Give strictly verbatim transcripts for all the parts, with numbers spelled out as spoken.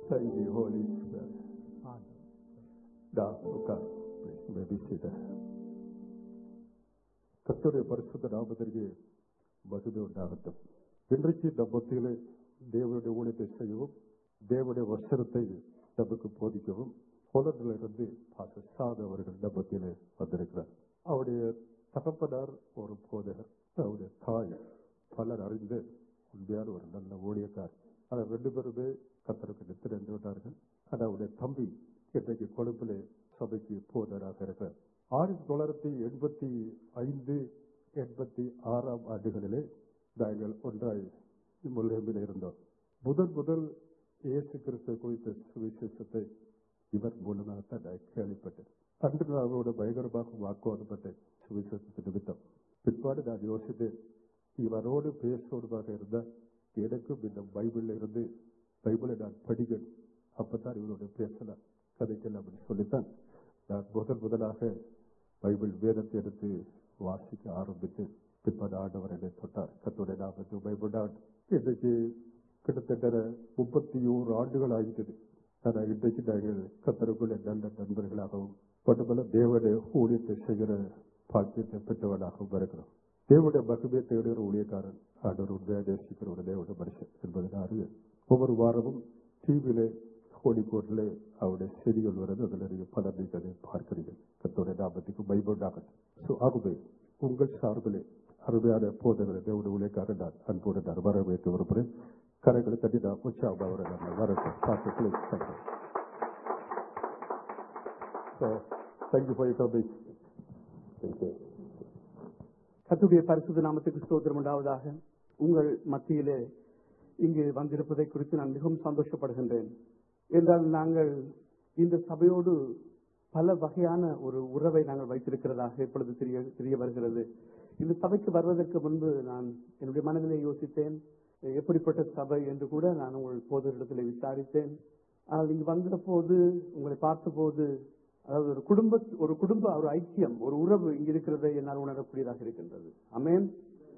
Thank you, Holy Spirit. Da, uka, please, maybe sit there. கர்த்தருடைய பரிசுத்த நாமத்திற்கு மகிமை உண்டாகட்டும். இன்றைக்கு இந்த மத்தியிலே தேவனுடைய ஊழியத்தை செய்யவும் தேவனுடைய வசனத்தை நமக்கு போதிக்கவும் போலந்திலிருந்து பாஸ்டர் சாத் அவர்கள் இந்த மத்தியிலே வந்திருக்கிறார். அவருடைய தகப்பனார் ஒரு போதகர், அவருடைய தாய் பலர் அறிந்து உண்மையான ஒரு நல்ல ஊழியக்கார். ஆனால் ரெண்டு பேருமே கர்த்தருக்கு நித்திரை என்று விட்டார்கள். ஆனால் அவருடைய தம்பி இன்றைக்கு கொழும்பிலே சபைக்கு போதராக இருக்கிறார். ஆயிரத்தி தொள்ளாயிரத்தி எண்பத்தி ஐந்து எண்பத்தி ஆறாம் ஆண்டுகளிலே நாங்கள் ஒன்றாய் முல்லையில் இருந்தோம். முதல் முதல் இயேசு கிறிஸ்து குறித்த சுவிசேஷத்தை இவர் மூலமாகத்தான் நான் கேள்விப்பட்டேன். அன்று நான் அவரோட பயங்கரமாக வாக்குவாதப்பட்டேன் சுவிசேஷத்து நிமித்தம். பிற்பாடு நான் யோசித்தேன், இவரோடு பேசுவதாக இருந்தால் எனக்கும் இந்த பைபிள்ல இருந்து பைபிளை நான் படிக்கணும், அப்பதான் இவரோட பேசலாம் கதைக்கல அப்படின்னு சொல்லித்தான் நான் முதல் முதலாக பைபிள் வேதத்தை எடுத்து வாசிக்க ஆரம்பித்து பிற்பாடு ஆண்டவர் என்னை தொட்டார். கர்த்தருடைய நாமத்துக்கு பைபிள் இன்றைக்கு கிட்டத்தட்ட முப்பத்தி ஓரு ஆண்டுகள் ஆகிட்டது. ஆனால் இன்றைக்கு நாங்கள் கர்த்தருக்குள்ள நல்ல நண்பர்களாகவும் மட்டுமல்ல தேவனுடைய ஊழியத்தை செய்கிற பாக்கியத்தை பெற்றவனாகவும் இருக்கிறோம். தேவனுடைய மகிமையை தேடுகிற ஊழியக்காரன் ஆண்டவர் உண்மையாக நேசிக்கிற ஒரு தேவனுடைய மனுஷன் என்பதை அறிய ஒவ்வொரு வாரமும் டிவியிலே கோழிக்கோட்டிலே அவருடைய செய்திகள் வருது. அதில் நிறைய பல நீங்களை பார்க்கிறீர்கள். கர்த்தருடைய நாமத்துக்கு பைபிளாகட்டும். ஸோ ஆகவே உங்கள் சார்பிலே அருமையான போதகரை தேவனுடைய ஊழியக்காரன் நான் அன்போடு நான் வரவேற்று விரும்புகிறேன். கரைகளை தட்டி நான் உற்சாகம் அவரை நான் வரவேற்கிறேன். கர்த்தருடைய பரிசுத்த நாமத்துக்கு ஸ்தோத்திரம் உண்டாவதாக. உங்கள் மத்தியிலே இங்கு வந்திருப்பதை குறித்து நான் மிகவும் சந்தோஷப்படுகின்றேன். என்றால் நாங்கள் இந்த சபையோடு பல வகையான ஒரு உறவை நாங்கள் வைத்திருக்கிறதாக இப்பொழுது தெரிய தெரிய வருகிறது. இந்த சபைக்கு வருவதற்கு முன்பு நான் என்னுடைய மனதிலே யோசித்தேன், எப்படிப்பட்ட சபை என்று கூட நான் உங்கள் போதரிடத்தில் விசாரித்தேன். ஆனால் இங்கு வந்த போது உங்களை பார்த்த போது அதாவது ஒரு குடும்ப ஒரு குடும்ப ஒரு ஐக்கியம் ஒரு உறவு இங்கு இருக்கிறதை என்னால் உணரக்கூடியதாக இருக்கின்றது. ஆமென்.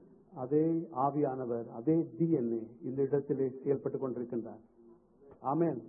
அதே ஆவியானவர் அதே டிஎன்ஏ இந்த இடத்திலே செயல்பட்டுக் கொண்டிருக்கின்றார். ஆமென்.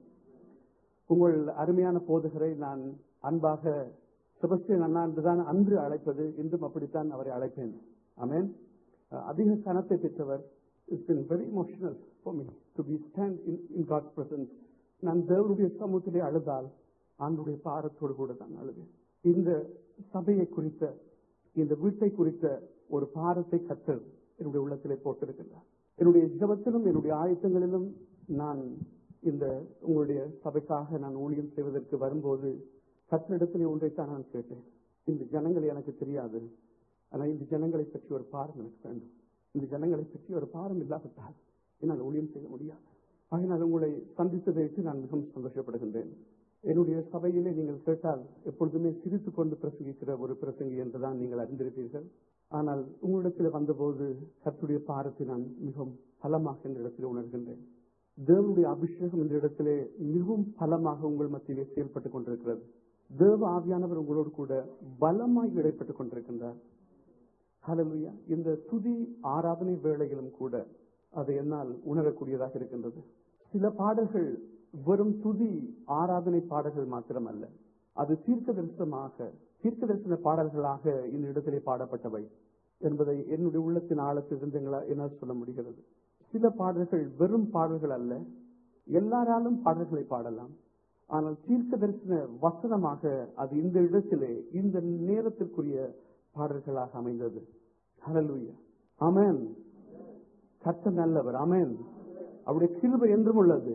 உங்கள் அருமையான போதகரை நான் அன்பாக செபஸ்டியன் அண்ணா என்றுதான் அன்று அழைப்பது, இன்றும் அப்படித்தான் அவரை அழைப்பேன். ஆமென். அதிக கனத்தை பெற்றவர். It's been very emotional for me to be stand in, in God's presence. நான் தேவனுடைய சமூகத்திலே அழுதால் ஆண்டுடைய பாரத்தோடு கூட தான் அழுவேன். இந்த சபையை குறித்த இந்த வீட்டை குறித்த ஒரு பாரத்தை கர்த்தர் என்னுடைய உள்ளத்திலே போட்டிருக்கின்றார். என்னுடைய ஜெபத்திலும் என்னுடைய ஆயத்தங்களிலும் நான் இந்த உங்களுடைய சபைக்காக நான் ஊழியம் செய்வதற்கு வரும்போது கர்த்தரிடத்திலே ஒன்றைத்தான் நான் கேட்டேன். இந்த ஜனங்கள் எனக்கு தெரியாது, ஆனால் இந்த ஜனங்களை பற்றி ஒரு பாரம் எனக்கு வேண்டும். இந்த ஜனங்களை பற்றி ஒரு பாரம் இல்லாவிட்டால் என்னால் ஊழியம் செய்ய முடியாது. ஆகினால் உங்களை சந்தித்ததை வைத்து நான் மிகவும் சந்தோஷப்படுகின்றேன். என்னுடைய சபையிலே நீங்கள் கேட்டால் எப்பொழுதுமே சிரித்துக் கொண்டு பிரசங்கிக்கிற ஒரு பிரசங்கி என்றுதான் நீங்கள் அறிந்திருப்பீர்கள். ஆனால் உங்களிடத்தில் வந்தபோது கர்த்தருடைய பாரத்தை நான் மிகவும் பலமாக இந்த இடத்தில் உணர்கின்றேன். தேவனுடைய அபிஷேகம் இந்த இடத்திலே மிகவும் பலமாக உங்கள் மத்தியிலே செயல்பட்டுக் கொண்டிருக்கிறது. தேவ ஆவியானவர் உங்களோடு கூட பலமாய் இடைப்பட்டுக் கொண்டிருக்கின்றார். ஹல்லேலூயா. இந்த துதி ஆராதனை வேளையிலும் கூட அதை என்னால் உணரக்கூடியதாக இருக்கின்றது. சில பாடல்கள் வெறும் துதி ஆராதனை பாடல்கள் மாத்திரமல்ல, அது தீர்க்க தரிசனமாக தீர்க்க தரிசன பாடல்களாக இந்த இடத்திலே பாடப்பட்டவை என்பதை என்னுடைய உள்ளத்தின் ஆழத்திலிருந்து என்னால் சொல்ல முடிகிறது. சில பாடல்கள் வெறும் பாடல்கள் அல்ல, எல்லாராலும் பாடல்களை பாடலாம். ஆனால் தீர்க்க தரிசன வசனமாக அது இந்த இடத்திலே இந்த நேரத்திற்குரிய பாடல்களாக அமைந்தது. ஹல்லேலூயா. ஆமென். கர்த்தர் நல்லவர். ஆமென். அவருடைய கிருபை என்றும் உள்ளது.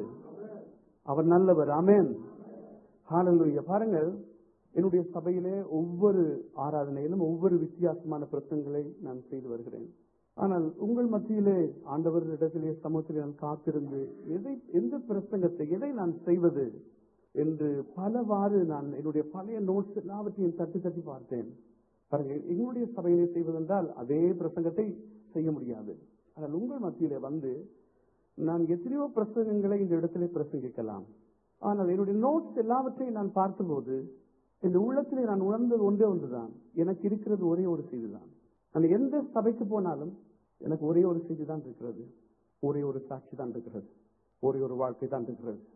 அவர் நல்லவர். ஆமென். ஹல்லேலூயா. பாருங்கள், என்னுடைய சபையிலே ஒவ்வொரு ஆராதனையிலும் ஒவ்வொரு வித்தியாசமான பிரசங்களை நான் செய்து வருகிறேன். ஆனால் உங்கள் மத்தியிலே ஆண்டவரிடத்திலே சமூகத்திலே நான் காத்திருந்து எதை எந்த பிரசங்கத்தை எதை நான் செய்வது என்று பலவாறு நான் என்னுடைய பழைய நோட்ஸ் எல்லாவற்றையும் தட்டி தட்டி பார்த்தேன். எங்களுடைய சபையிலே செய்வதென்றால் அதே பிரசங்கத்தை செய்ய முடியாது. ஆனால் உங்கள் மத்தியிலே வந்து நான் எத்தனையோ பிரசங்கங்களை இந்த இடத்திலே பிரசங்கிக்கலாம். ஆனால் என்னுடைய நோட்ஸ் எல்லாவற்றையும் நான் பார்த்தபோது இந்த உள்ளத்திலே நான் உணர்ந்தது ஒன்றே ஒன்றுதான், எனக்கு இருக்கிறது ஒரே ஒரு செய்தி தான். நான் எந்த சபைக்கு போனாலும் எனக்கு ஒரே ஒரு செய்தி தான் இருக்கிறது, ஒரே ஒரு சாட்சி தான் இருக்கிறது, ஒரே ஒரு வாழ்க்கை தான் இருக்கிறது.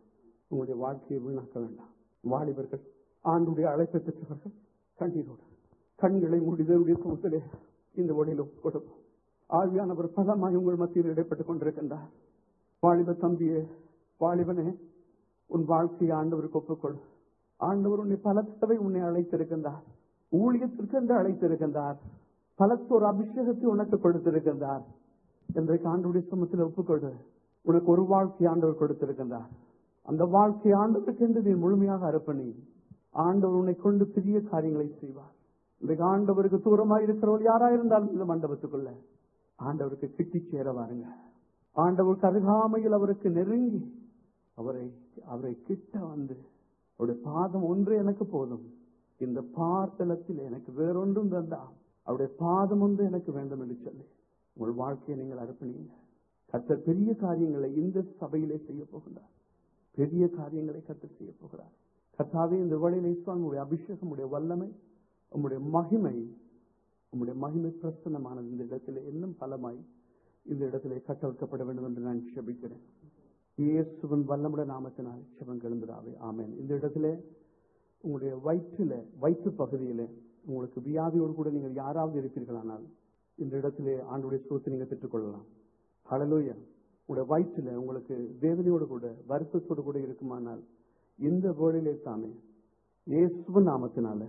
உங்களுடைய வாழ்க்கையை வீணாக்க வேண்டாம். வாலிபர்கள், ஆண்டுடைய அழைப்பை பெற்றவர்கள், கண்ணீரோடு கண்களை முடிதலுடைய சமூகத்திலே இந்த ஒளியிலும் கொடுப்போம். ஆவியானவர் பலமாய் உங்கள் மத்தியில் இடைப்பட்டுக் கொண்டிருக்கின்றார். வாலிப தம்பியே, வாலிபனே, உன் வாழ்க்கையை ஆண்டவருக்கு ஒப்புக்கொள். ஆண்டவர் உன்னை பல தடவை உன்னை அழைத்திருக்கின்றார். ஊழியத்திற்கு என்று அழைத்திருக்கின்றார். பலத்தோர் அபிஷேகத்தை உனக்கு கொடுத்திருக்கின்றார். இன்றைக்கு ஆண்டவருடைய சமூகத்தில் ஒப்புக்கொடு. உனக்கு ஒரு வாழ்க்கை ஆண்டவர் கொடுத்திருக்கின்றார். அந்த வாழ்க்கை ஆண்டவருக்கு என்று நீ முழுமையாக அர்ப்பணி. ஆண்டவர் உன்னை கொண்டு பெரிய காரியங்களை செய்வார். இன்றைக்கு ஆண்டவருக்கு தூரமாக இருக்கிறவர்கள் யாராயிருந்தாலும் இந்த மண்டபத்துக்குள்ள ஆண்டவருக்கு கிட்டி சேர வாருங்க. ஆண்டவருக்கு அருகாமையில் அவருக்கு நெருங்கி அவரை அவரை கிட்ட வந்து அவருடைய பாதம் ஒன்று எனக்கு போதும், இந்த பார்த்தலத்தில் எனக்கு வேறொன்றும் வேண்டாம், அவருடைய பாதம் ஒன்று எனக்கு வேண்டும் என்று சொல்லி உங்கள் வாழ்க்கையை நீங்கள் அர்ப்பணிங்க. கர்த்தர் பெரிய காரியங்களை இந்த சபையிலே செய்ய போகிறார். பெரிய காரியங்களை கர்த்தர் செய்ய போகிறார். கர்த்தாவே, இந்த வழியிலே உங்களுடைய அபிஷேகம், உடைய வல்லமை, உங்களுடைய மகிமை, உங்களுடைய மகிமை பிரசன்னமானது இந்த இடத்திலே இன்னும் பலமாய் இந்த இடத்திலே கட்டவிழ்க்கப்பட வேண்டும் என்று நான் ஜெபிக்கிறேன். இயேசுவின் வல்லமுடைய நாமத்தினால் ஜெபம் எழுந்துடாவே. ஆமென். இந்த இடத்திலே உங்களுடைய வயிற்றில வயிற்று பகுதியிலே உங்களுக்கு வியாதியோடு கூட நீங்கள் யாராவது இருப்பீர்களானால் இந்த இடத்திலே ஆண்டவருடைய சுகத்தை நீங்கள் பெற்றுக்கொள்ளலாம். ஹல்லேலூயா. உங்களுடைய வயிற்றில உங்களுக்கு வேதனையோடு கூட வருத்தத்தோடு கூட இருக்குமானால் இந்த வேளையிலே தானே இயேசுவின் நாமத்தினால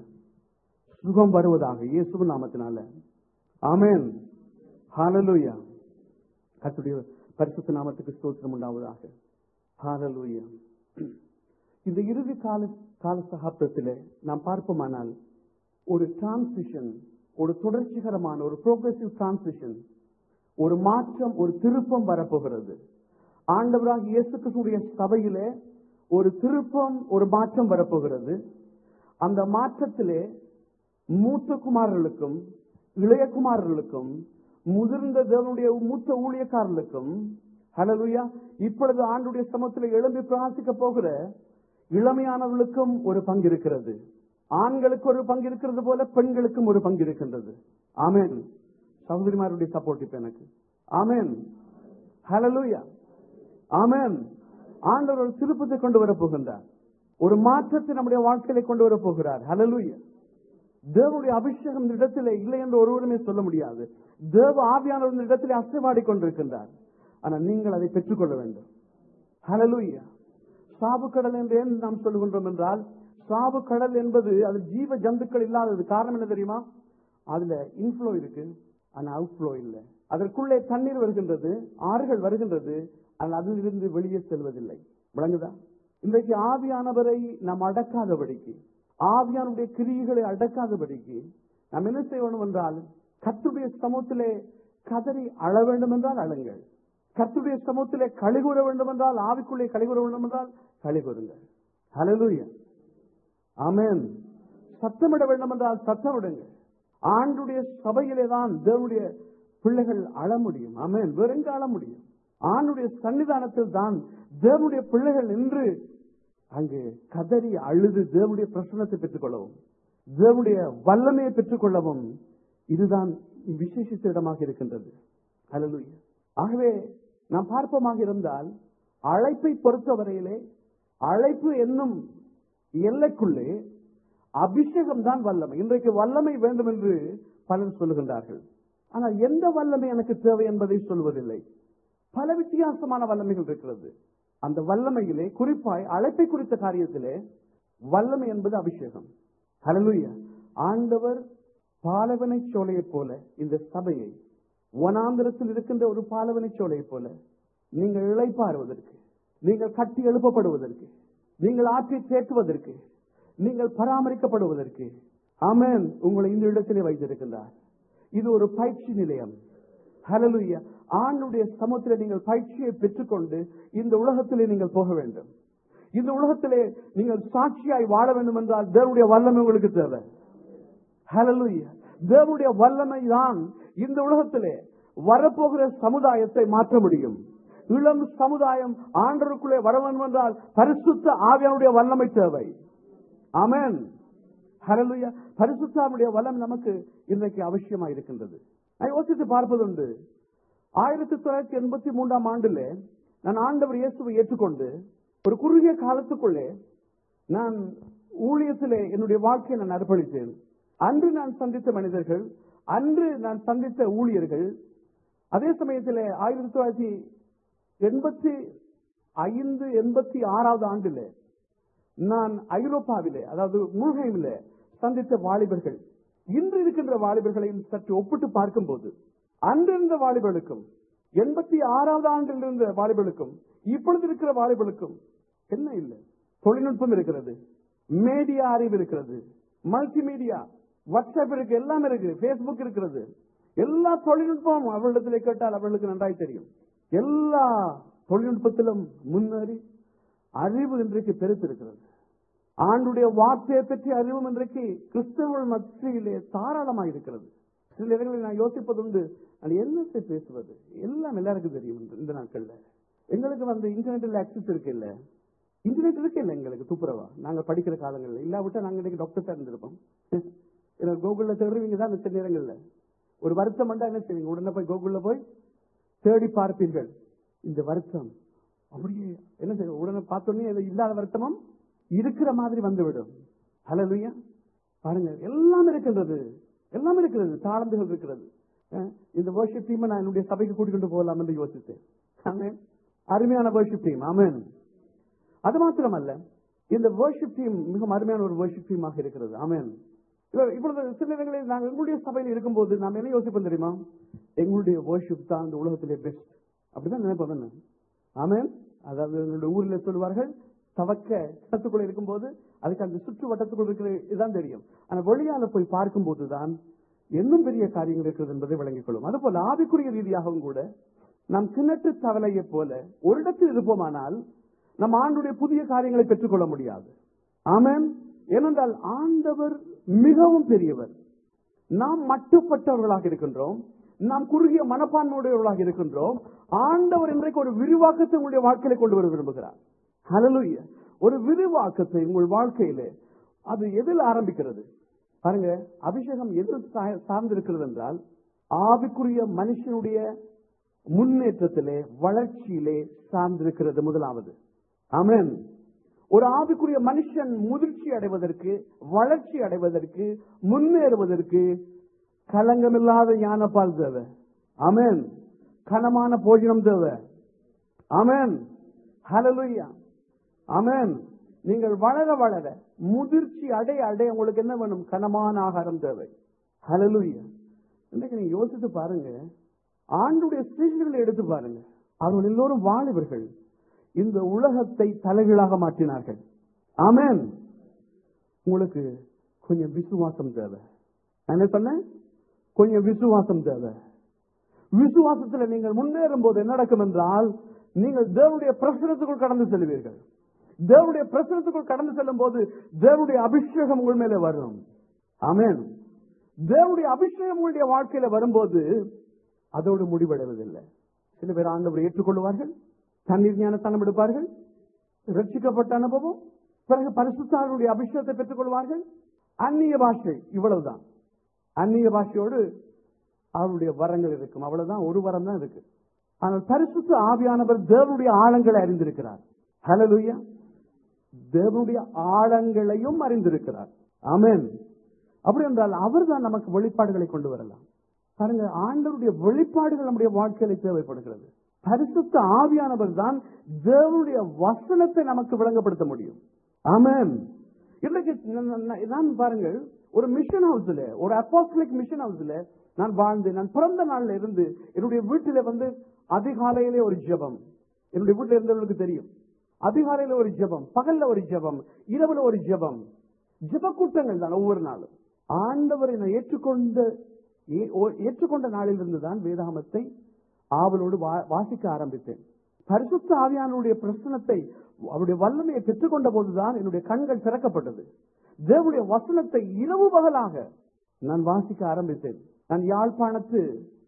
சுகம் வருவதாக. இயேசுவின் நாமத்தினால. ஆமென். ஹல்லேலூயா. கர்த்தருடைய பரிசுத்த நாமத்துக்கு ஸ்தோத்திரம் உண்டாவதாக. ஹல்லேலூயா. இந்த இறுதி கால கால சகாப்தத்திலே நாம் பார்ப்போமானால் ஒரு டிரான்சிஷன், ஒரு தொடர்ச்சிகரமான ஒரு ப்ரோக்ரெசிவ் டிரான்சிஷன், ஒரு மாற்றம், ஒரு திருப்பம் வரப்போகிறது. ஆண்டவராக இயேசு கிறிஸ்துவின் சபையிலே ஒரு திருப்பம், ஒரு மாற்றம் வரப்போகிறது. அந்த மாற்றத்திலே மூத்த குமாரர்களுக்கும் இளைய குமாரர்களுக்கும் முதிர்ந்த தேவனுடைய மூத்த ஊழியக்காரர்களுக்கும், ஹல்லேலூயா, இப்பொழுது ஆண்டுடைய சமூகத்தில் எழுந்து பிரகாசிக்க போகிற இளமையானவர்களுக்கும் ஒரு பங்கு இருக்கிறது. ஆண்களுக்கு ஒரு பங்கு இருக்கிறது போல பெண்களுக்கும் ஒரு பங்கு இருக்கின்றது. ஆமென். சகோதரிமாருடைய சப்போர்ட் இப்ப எனக்கு. ஆமென். ஹல்லேலூயா. ஆமென். ஆண்டவர் ஒரு திருப்பத்தை கொண்டு வர போகின்றார். ஒரு மாற்றத்தை நம்முடைய வாழ்க்கையில கொண்டு வர போகிறார். ஹல்லேலூயா. தேவனுடைய அபிஷேகம் இந்த இடத்திலே இல்லை என்று ஒருவருமே சொல்ல முடியாது. தேவ ஆவியானவர் இந்த இடத்திலே அசைவாடி கொண்டிருக்கின்றார். ஆனால் நீங்கள் அதை பெற்றுக்கொள்ள வேண்டும். ஹல்லேலூயா. சாவு கடல் என்று ஏன் நாம் சொல்லுகின்றோம் என்றால், சாவு கடல் என்பது அது ஜீவ ஜந்துக்கள் இல்லாதது. காரணம் என்ன தெரியுமா? அதுல இன்ஃப்ளோ இருக்கு, ஆனா அவுட்ஃப்ளோ இல்லை. அதற்குள்ளே தண்ணீர் வருகின்றது, ஆறுகள் வருகின்றது, ஆனால் அதிலிருந்து வெளியே செல்வதில்லை. விளங்குதா? இன்றைக்கு ஆவியானவரை நாம் அடக்காதபடிக்கு, ஆவியானுடைய கிரியைகளை அடக்காதபடிக்கு நாம் என்ன செய்ய வேண்டும் என்றால், கர்த்தருடைய சமூகத்திலே கதறி அழ வேண்டும் என்றால் அழுங்கள். கர்த்தருடைய சமூகத்திலே கழிகூற வேண்டும் என்றால், ஆவிக்குள்ளே கழிகூற வேண்டும் என்றால் கழிகூறுங்கள். ஹல்லேலூயா. ஆமென். சத்தமிட வேண்டும் என்றால் சத்தமிடுங்கள். ஆண்டுடைய சபையிலே தான் தேவனுடைய பிள்ளைகள் அழ முடியும். ஆமென். வேற எங்க அழ முடியும்? ஆண்டுடைய சன்னிதானத்தில் தான் தேவனுடைய பிள்ளைகள் நின்று அங்கு கதறி அழுது தேவனுடைய பிரசன்னத்தை பெற்றுக் கொள்ளவும், தேவனுடைய வல்லமையை பெற்றுக் கொள்ளவும் இதுதான் விசேஷித்த இடமாக இருக்கின்றது. ஹல்லேலூயா. ஆகவே நாம் பார்ப்போமாக இருந்தால், அழைப்பை பொறுத்தவரையிலே அழைப்பு என்னும் எல்லைக்குள்ளே அபிஷேகம் தான் வல்லமை. இன்றைக்கு வல்லமை வேண்டும் என்று பலர் சொல்லுகின்றார்கள். ஆனால் எந்த வல்லமை எனக்கு தேவை என்பதை சொல்வதில்லை. பல வித்தியாசமான வல்லமைகள் இருக்கிறது. அந்த வல்லமையிலே குறிப்பாய் அழைப்பை குறித்த காரியத்திலே வல்லமை என்பது அபிஷேகம். ஹல்லேலூயா. ஆண்டவர் பாலவனை சோலையை போல இந்த சபையை, வனாந்திரத்தில் இருக்கின்ற ஒரு பாலவனை சோலையை போல நீங்கள் இளைப்பாறுவதற்கு, நீங்கள் கட்டி எழுப்பப்படுவதற்கு, நீங்கள் ஆற்றி தேற்றுவதற்கு, நீங்கள் பராமரிக்கப்படுவதற்கு, ஆமென், உங்களை இந்த இடத்திலே வைத்திருக்கின்றார். இது ஒரு பயிற்சி நிலையம். ஹல்லேலூயா. ஆண்டுடைய சமூகத்திலே நீங்கள் பயிற்சியை பெற்றுக்கொண்டு இந்த உலகத்திலே நீங்கள் போக வேண்டும். இந்த உலகத்திலே நீங்கள் சாட்சியாய் வாழ வேண்டும் என்றால் தேவனுடைய வல்லமை உங்களுக்கு தேவை. ஹல்லேலூயா. தேவனுடைய வல்லமை தான் இந்த உலகத்திலே வரப்போகிற சமுதாயத்தை மாற்ற முடியும். இளம் சமுதாயம் ஆண்டவருக்குள்ளே வர வேண்டும் என்றால் பரிசுத்த ஆவியானுடைய வல்லமை தேவை. ஆமென். ஹல்லேலூயா. பரிசுத்த ஆவியானுடைய வல்லமை நமக்கு இன்றைக்கு அவசியமாக இருக்கின்றது. நான் யோசித்து பார்ப்பதுண்டு, ஆயிரத்தி தொள்ளாயிரத்தி எண்பத்தி மூன்றாம் ஆண்டிலே நான் ஆண்டவர் இயேசுவை ஏற்றுக்கொண்டு ஒரு குறுகிய காலத்துக்குள்ளே நான் ஊழியத்திலே என்னுடைய வாழ்க்கையை நான் அர்ப்பணித்தேன். அன்று நான் சந்தித்த மனிதர்கள், அன்று நான் சந்தித்த ஊழியர்கள், அதே சமயத்தில் ஆயிரத்தி தொள்ளாயிரத்தி எண்பத்தி ஐந்து எண்பத்தி ஆறாவது ஆண்டிலே நான் ஐரோப்பாவிலே, அதாவது முல்ஹைமிலே சந்தித்த வாலிபர்கள், இன்று இருக்கின்ற வாலிபர்களையும் சற்று ஒப்பிட்டு பார்க்கும் போது அன்று இருந்த வாலிபர்களுக்கும் எண்பத்தி ஆறாவது ஆண்டில் இருந்த வாலிபர்களுக்கும் இப்பொழுது இருக்கிற வாலிபர்களுக்கும் என்ன இல்லை? தொழில்நுட்பம் இருக்கிறது, மீடியா அறிவு இருக்கிறது, மல்டிமீடியா, வாட்ஸ்அப் இருக்கு, எல்லாம் இருக்கு, பேஸ்புக் இருக்கிறது. எல்லா தொழில்நுட்பம் அவர்களிடத்திலே கேட்டால் அவர்களுக்கு நன்றாய் தெரியும். எல்லா தொழில்நுட்பத்திலும் முன்னேறி அறிவு இன்றைக்கு பெருத்திருக்கிறது. ஆண்டுடைய வார்த்தையை பற்றி அறிவும் இன்றைக்கு கிறிஸ்தவர்கள் மத்தியிலே தாராளமாக இருக்கிறது. சில இடங்களில் நான் யோசிப்பது உண்டு, அது என்னத்தை பேசுவது, எல்லாம் எல்லாருக்கும் தெரியும். இந்த நாட்கள்ல எங்களுக்கு வந்து இன்டர்நெட்ல ஆக்சஸ் இருக்கு இல்ல, இன்டர்நெட் இருக்கு இல்ல எங்களுக்கு துப்புரவா. நாங்க படிக்கிற காலங்கள்ல இல்லாவிட்டா நாங்க இன்னைக்கு டாக்டர் இருந்திருப்போம். கூகுள்ல தேடுவீங்க தான் சில நேரங்கள்ல ஒரு வருத்தம் வந்தா என்ன செய்வீங்க, உடனே போய் கூகுள்ல போய் தேடி பார்ப்பீர்கள். இந்த வருத்தம் அப்படியே என்ன செய்ய, உடனே பார்த்தோன்னே இல்லாத வருத்தமும் இருக்கிற மாதிரி வந்துவிடும். ஹல்லேலூயா. பாருங்க, எல்லாம் இருக்கின்றது, எல்லாம் இருக்கிறது, தாளந்துகள் இருக்கிறது. இந்த வர்ஷிப் டீமை நான் என்னுடைய சபைக்கு கூட்டிக்கொண்டு போகலாம் என்று யோசித்தேன். ஆமென். அருமையான வர்ஷிப் டீம். ஆமென். அது மாத்திரமல்ல, இந்த வர்ஷிப் டீம் மிக அருமையான ஒரு வர்ஷிப் டீமாக இருக்கிறது. ஆமென். இப்பொழுது சில இடங்களில் நாங்கள் எங்களுடைய சபையில் இருக்கும்போது நாம் என்ன யோசிப்போம் தெரியுமா? எங்களுடைய வர்ஷிப் தான் இந்த உலகத்திலே பெஸ்ட், அப்படிதான் நினைப்போம். ஆமென். அதாவது எங்களுடைய ஊரில் சொல்லுவார்கள், தவக்க இடத்துக்குள்ள இருக்கும்போது அதுக்கு அந்த சுற்று வட்டத்துக்குள் இருக்கிற இதுதான் தெரியும். ஆனா வெளியால போய் பார்க்கும் போதுதான் இன்னும் பெரிய காரியங்கள் இருக்கிறது என்பதை விளங்கிக் கொள்ளும். அதுபோல ஆவிக்குரிய ரீதியாகவும் கூட நாம் கிணற்று தவளையை போல ஒரு இடத்தில் இருப்போமானால் நம் ஆண்டுடைய புதிய காரியங்களை பெற்றுக்கொள்ள முடியாது. ஆமென். ஏனென்றால் ஆண்டவர் மிகவும் பெரியவர். நாம் மட்டுப்பட்டவர்களாக இருக்கின்றோம், நாம் குறுகிய மனப்பான்மையுடையவர்களாக இருக்கின்றோம். ஆண்டவர் இன்றைக்கு ஒரு விரிவாக்கத்தை உங்களுடைய வாழ்க்கையில கொண்டு வர விரும்புகிறார். ஹல்லேலூயா. ஒரு விரிவாக்கத்தை உங்கள் வாழ்க்கையிலே அது எதில் ஆரம்பிக்கிறது பாருங்க. அபிஷேகம் எதில் சார்ந்திருக்கிறது என்றால் ஆவிக்குரிய மனுஷனுடைய முன்னேற்றத்திலே, வளர்ச்சியிலே சார்ந்திருக்கிறது. முதலாவது. ஆமென். ஒரு ஆவிக்குரிய மனுஷன் முதிர்ச்சி அடைவதற்கு, வளர்ச்சி அடைவதற்கு, முன்னேறுவதற்கு கலங்கமில்லாத ஞானப்பால் தேவை. ஆமென். கனமான போஜனம் தேவை. ஆமென். ஹல்லேலூயா. ஆமென். நீங்கள் வளர வளர, முதிர்ச்சி அடைய அடைய உங்களுக்கு என்ன வேணும்? கனமான ஆகாரம் தேவை. ஹல்லேலூயா. இன்னைக்கு நீங்க யோசித்து பாருங்க, ஆண்டுடைய சீஷர்களை எடுத்து பாருங்க. அவர்கள் எல்லோரும் வாலிபர்கள், இந்த உலகத்தை தலைகீழாக மாற்றினார்கள். ஆமென். உங்களுக்கு கொஞ்சம் விசுவாசம் தேவை. என்ன சொன்னேன்? கொஞ்சம் விசுவாசம் தேவை. விசுவாசத்தில் நீங்கள் முன்னேறும் போது என்ன நடக்கும் என்றால், நீங்கள் தேவனுடைய பிரசனத்துக்குள் கடந்து செல்வீர்கள். தேவனுடைய பிரசனத்துக்குள் கடந்து செல்லும் போது தேவனுடைய அபிஷேகம் உங்கள் மேலே வரும். ஆமென். தேவனுடைய அபிஷேகம் உங்களுடைய வாழ்க்கையில வரும்போது அதோடு முடிவடைவதில்லை. சில பேர் ஆண்டவரை ஏற்றுக்கொள்வார்கள், தண்ணீர் ஞானஸ்நானம் எடுப்பார்கள், ரட்சிக்கப்பட்ட அனுபவம், பிறகு பரிசுத்தாவினுடைய அபிஷேகத்தை பெற்றுக் கொள்வார்கள். அந்நிய பாஷை, இவ்வளவுதான். அந்நிய பாஷையோடு அவருடைய வரங்கள் இருக்கும், அவ்வளவுதான். ஒரு வரம் தான் இருக்கு. ஆனால் பரிசுத்த ஆவியானவர் தேவனுடைய ஆழங்களை அறிந்திருக்கிறார். ஹல்லேலூயா. தேவனுடைய ஆழங்களையும் அறிந்திருக்கிறார். ஆமென். அப்படி என்றால் அவர் தான் நமக்கு வெளிப்பாடுகளை கொண்டு வரலாம். பாருங்க, ஆண்டவருடைய வெளிப்பாடுகள் நம்முடைய வாழ்க்கையில தேவைப்படுகிறது. பரிசுத்த ஆவியானவர் தான் தேவனுடைய வசனத்தை நமக்கு விளங்கப்படுத்த முடியும். ஆமென். இன்னைக்கு நான் பாருங்கள், ஒரு மிஷன் ஹவுஸ்ல, ஒரு அப்போஸ்தலிக் மிஷன் ஹவுஸ்ல நான் வாழ்ந்து, நான் பிறந்த நாள்ல இருந்து என்னுடைய வீட்டில வந்து அதிகாலையிலே ஒரு ஜெபம். என்னுடைய வீட்டில இருந்தவர்களுக்கு தெரியும், அதிகாலையில ஒரு ஜெபம், பகல்ல ஒரு ஜெபம், இரவுல ஒரு ஜெபம். ஜெப கூட்டங்கள் தான் ஒவ்வொரு நாளும். ஆண்டவரை நான் ஏற்றுக்கொண்ட ஏற்றுக்கொண்ட நாளில் இருந்துதான் வேதாகமத்தை ஆவலோடு வாசிக்க ஆரம்பித்தேன். பரிசுத்த ஆவியானுடைய பிரசனத்தை, அவருடைய வல்லமையை பெற்றுக்கொண்ட போதுதான் என்னுடைய கண்கள் திறக்கப்பட்டது. தேவனுடைய வசனத்தை இரவு பகலாக நான் வாசிக்க ஆரம்பித்தேன். நான் யாழ்ப்பாணத்து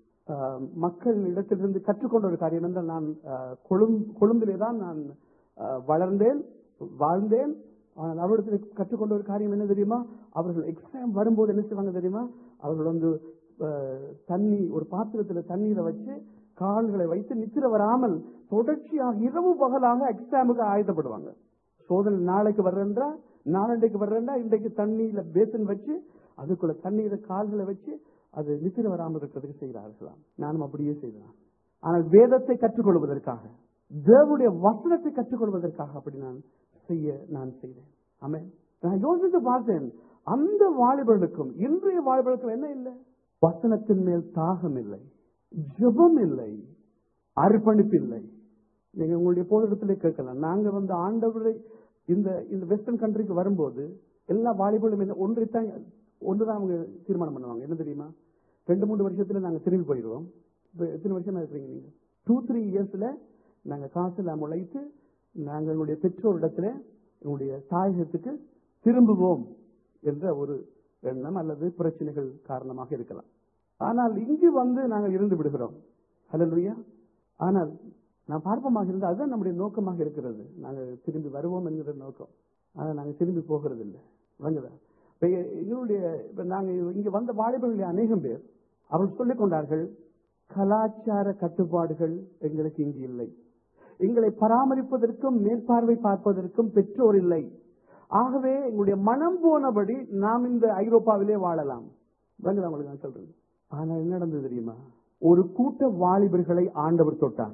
மக்கள் இடத்திலிருந்து கற்றுக்கொண்ட ஒரு காரியம் என்றால், நான் கொழும்பிலே தான் நான் வளர்ந்தேன், வாழ்ந்தேன். ஆனால் அவரிடத்தில் கற்றுக்கொண்ட ஒரு காரியம் என்ன தெரியுமா? அவர்கள் எக்ஸாம் வரும்போது என்ன செய்வாங்க தெரியுமா? அவர்கள் வந்து தண்ணி, ஒரு பாத்திரத்தில் தண்ணீரை வச்சு கால்களை வைத்து நித்திர வராமல் தொடர்ச்சியாக இரவு பகலாக எக்ஸாமுக்கு ஆயத்தப்படுவாங்க. சோதனை நாளைக்கு வர்றா, நாளண்டைக்கு வர்றா, இன்றைக்கு தண்ணியில பேசன் வச்சு அதுக்குள்ள தண்ணீரை கால்களை வச்சு அது நித்திர வராமல் இருக்கிறதுக்கு செய்கிறார்களாம். நானும் அப்படியே செய்தேன். ஆனால் வேதத்தை கற்றுக்கொள்வதற்காக, தேவனுடைய வசனத்தை கற்றுக்கொள்வதற்காக அப்படி நான் செய்ய நான் செய்தேன். ஆமென். நான் யோசித்து பார்த்தேன், அந்த வாலிபர்களுக்கும் இன்றைய வாலிபர்களுக்கும் என்ன இல்லை? வசனத்தின் மேல் தாகம் இல்லை, ஜெபம் இல்லை, அர்ப்பணிப்பு இல்லை. நீங்க உங்களுடைய போதகத்திலே கேட்கலாம். நாங்க வந்து ஆண்டவரை இந்த இந்த வெஸ்டர்ன் கண்ட்ரிக்கு வரும்போது எல்லா வாலிபர்களும் ஒன்றைத்தான் ஒன்றுதான் அவங்க தீர்மானம் பண்ணுவாங்க. என்ன தெரியுமா? ரெண்டு மூணு வருஷத்துல நாங்க திரும்பி போயிடுவோம். எத்தனை வருஷமா இருக்கிறீங்க நீங்க? டூ த்ரீ இயர்ஸ்ல நாங்க காசுல உழைத்து நாங்கள் எங்களுடைய பெற்றோரிடத்துல எங்களுடைய தாயகத்துக்கு திரும்புவோம் என்ற ஒரு எண்ணம் அல்லது பிரச்சனைகள் காரணமாக இருக்கலாம். ஆனால் இங்கு வந்து நாங்கள் இருந்து விடுகிறோம். ஹல்லேலூயா. ஆனால் நான் பார்ப்பமாக இருந்தால் அதுதான் நம்முடைய நோக்கமாக இருக்கிறது. நாங்கள் திரும்பி வருவோம் என்கிற நோக்கம். ஆனால் நாங்கள் திரும்பி போகிறது இல்லை. வங்கதா எங்களுடைய நாங்கள் இங்க வந்த வாலிபர்களுடைய அநேகம் பேர் அவர்கள் சொல்லிக் கொண்டார்கள், கலாச்சார கட்டுப்பாடுகள் எங்களுக்கு இங்கு இல்லை, எங்களை பராமரிப்பதற்கும் மேற்பார்வை பார்ப்பதற்கும் பெற்றோர் இல்லை, ஆகவே எங்களுடைய மனம் போனபடி நாம் இந்த ஐரோப்பாவிலே வாழலாம். வங்கதா உங்களுக்கு நான் சொல்றேன். ஆனா என்ன நடந்தது தெரியுமா? ஒரு கூட்ட வாலிபர்களை ஆண்டவர் தொட்டார்.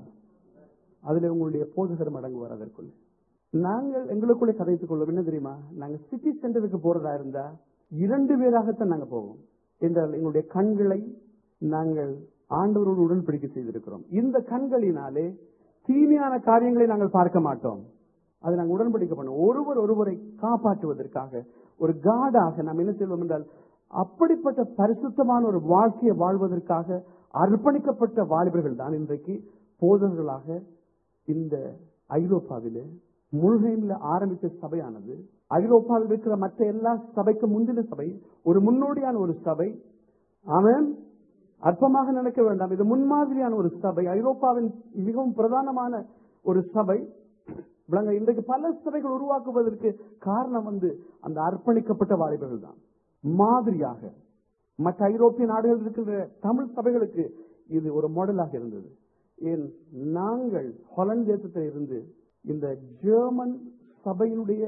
அதுல உங்களுடைய போதகர் அடங்குவார். அதற்குள்ள நாங்கள் எங்களுக்குள்ளே கதைத்துக் கொள்வோம். என்ன தெரியுமா? நாங்க சிட்டி சென்டருக்கு போறதா இருந்தா இரண்டு பேராகத்தான் நாங்க போவோம். என்றால் எங்களுடைய கண்களை நாங்கள் ஆண்டவரோடு உடன்படிக்கை செய்திருக்கிறோம். இந்த கண்களினாலே தீமையான காரியங்களை நாங்கள் பார்க்க மாட்டோம். அதை நாங்கள் உடன்படிக்கை பண்ணுவோம். ஒருவர் ஒருவரை காப்பாற்றுவதற்காக ஒரு காடாக நாம் என்ன செய்வோம் என்றால், அப்படிப்பட்ட பரிசுத்தமான ஒரு வாழ்க்கையை வாழ்வதற்காக அர்ப்பணிக்கப்பட்ட வாலிபர்கள் தான் இன்றைக்கு போதகர்களாக இந்த ஐரோப்பாவிலே முழுகையில் ஆரம்பித்த சபையானது ஐரோப்பாவில் இருக்கிற மற்ற எல்லா சபைக்கு முந்தின சபை, ஒரு முன்னோடியான ஒரு சபை. ஆமென். அற்பமாக நினைக்க வேண்டாம், இது முன்மாதிரியான ஒரு சபை, ஐரோப்பாவின் மிகவும் பிரதானமான ஒரு சபை. விளங்க இன்றைக்கு பல சபைகள் உருவாக்குவதற்கு காரணம் வந்து அந்த அர்ப்பணிக்கப்பட்ட வாலிபர்கள் தான். மாதிரியாக மற்ற ஐரோப்பிய நாடுகள் இருக்கிற தமிழ் சபைகளுக்கு இது ஒரு மாடலாக இருந்தது. ஏன் நாங்கள் ஹாலந்து தேசத்தில் இருந்து இந்த ஜெர்மன் சபையினுடைய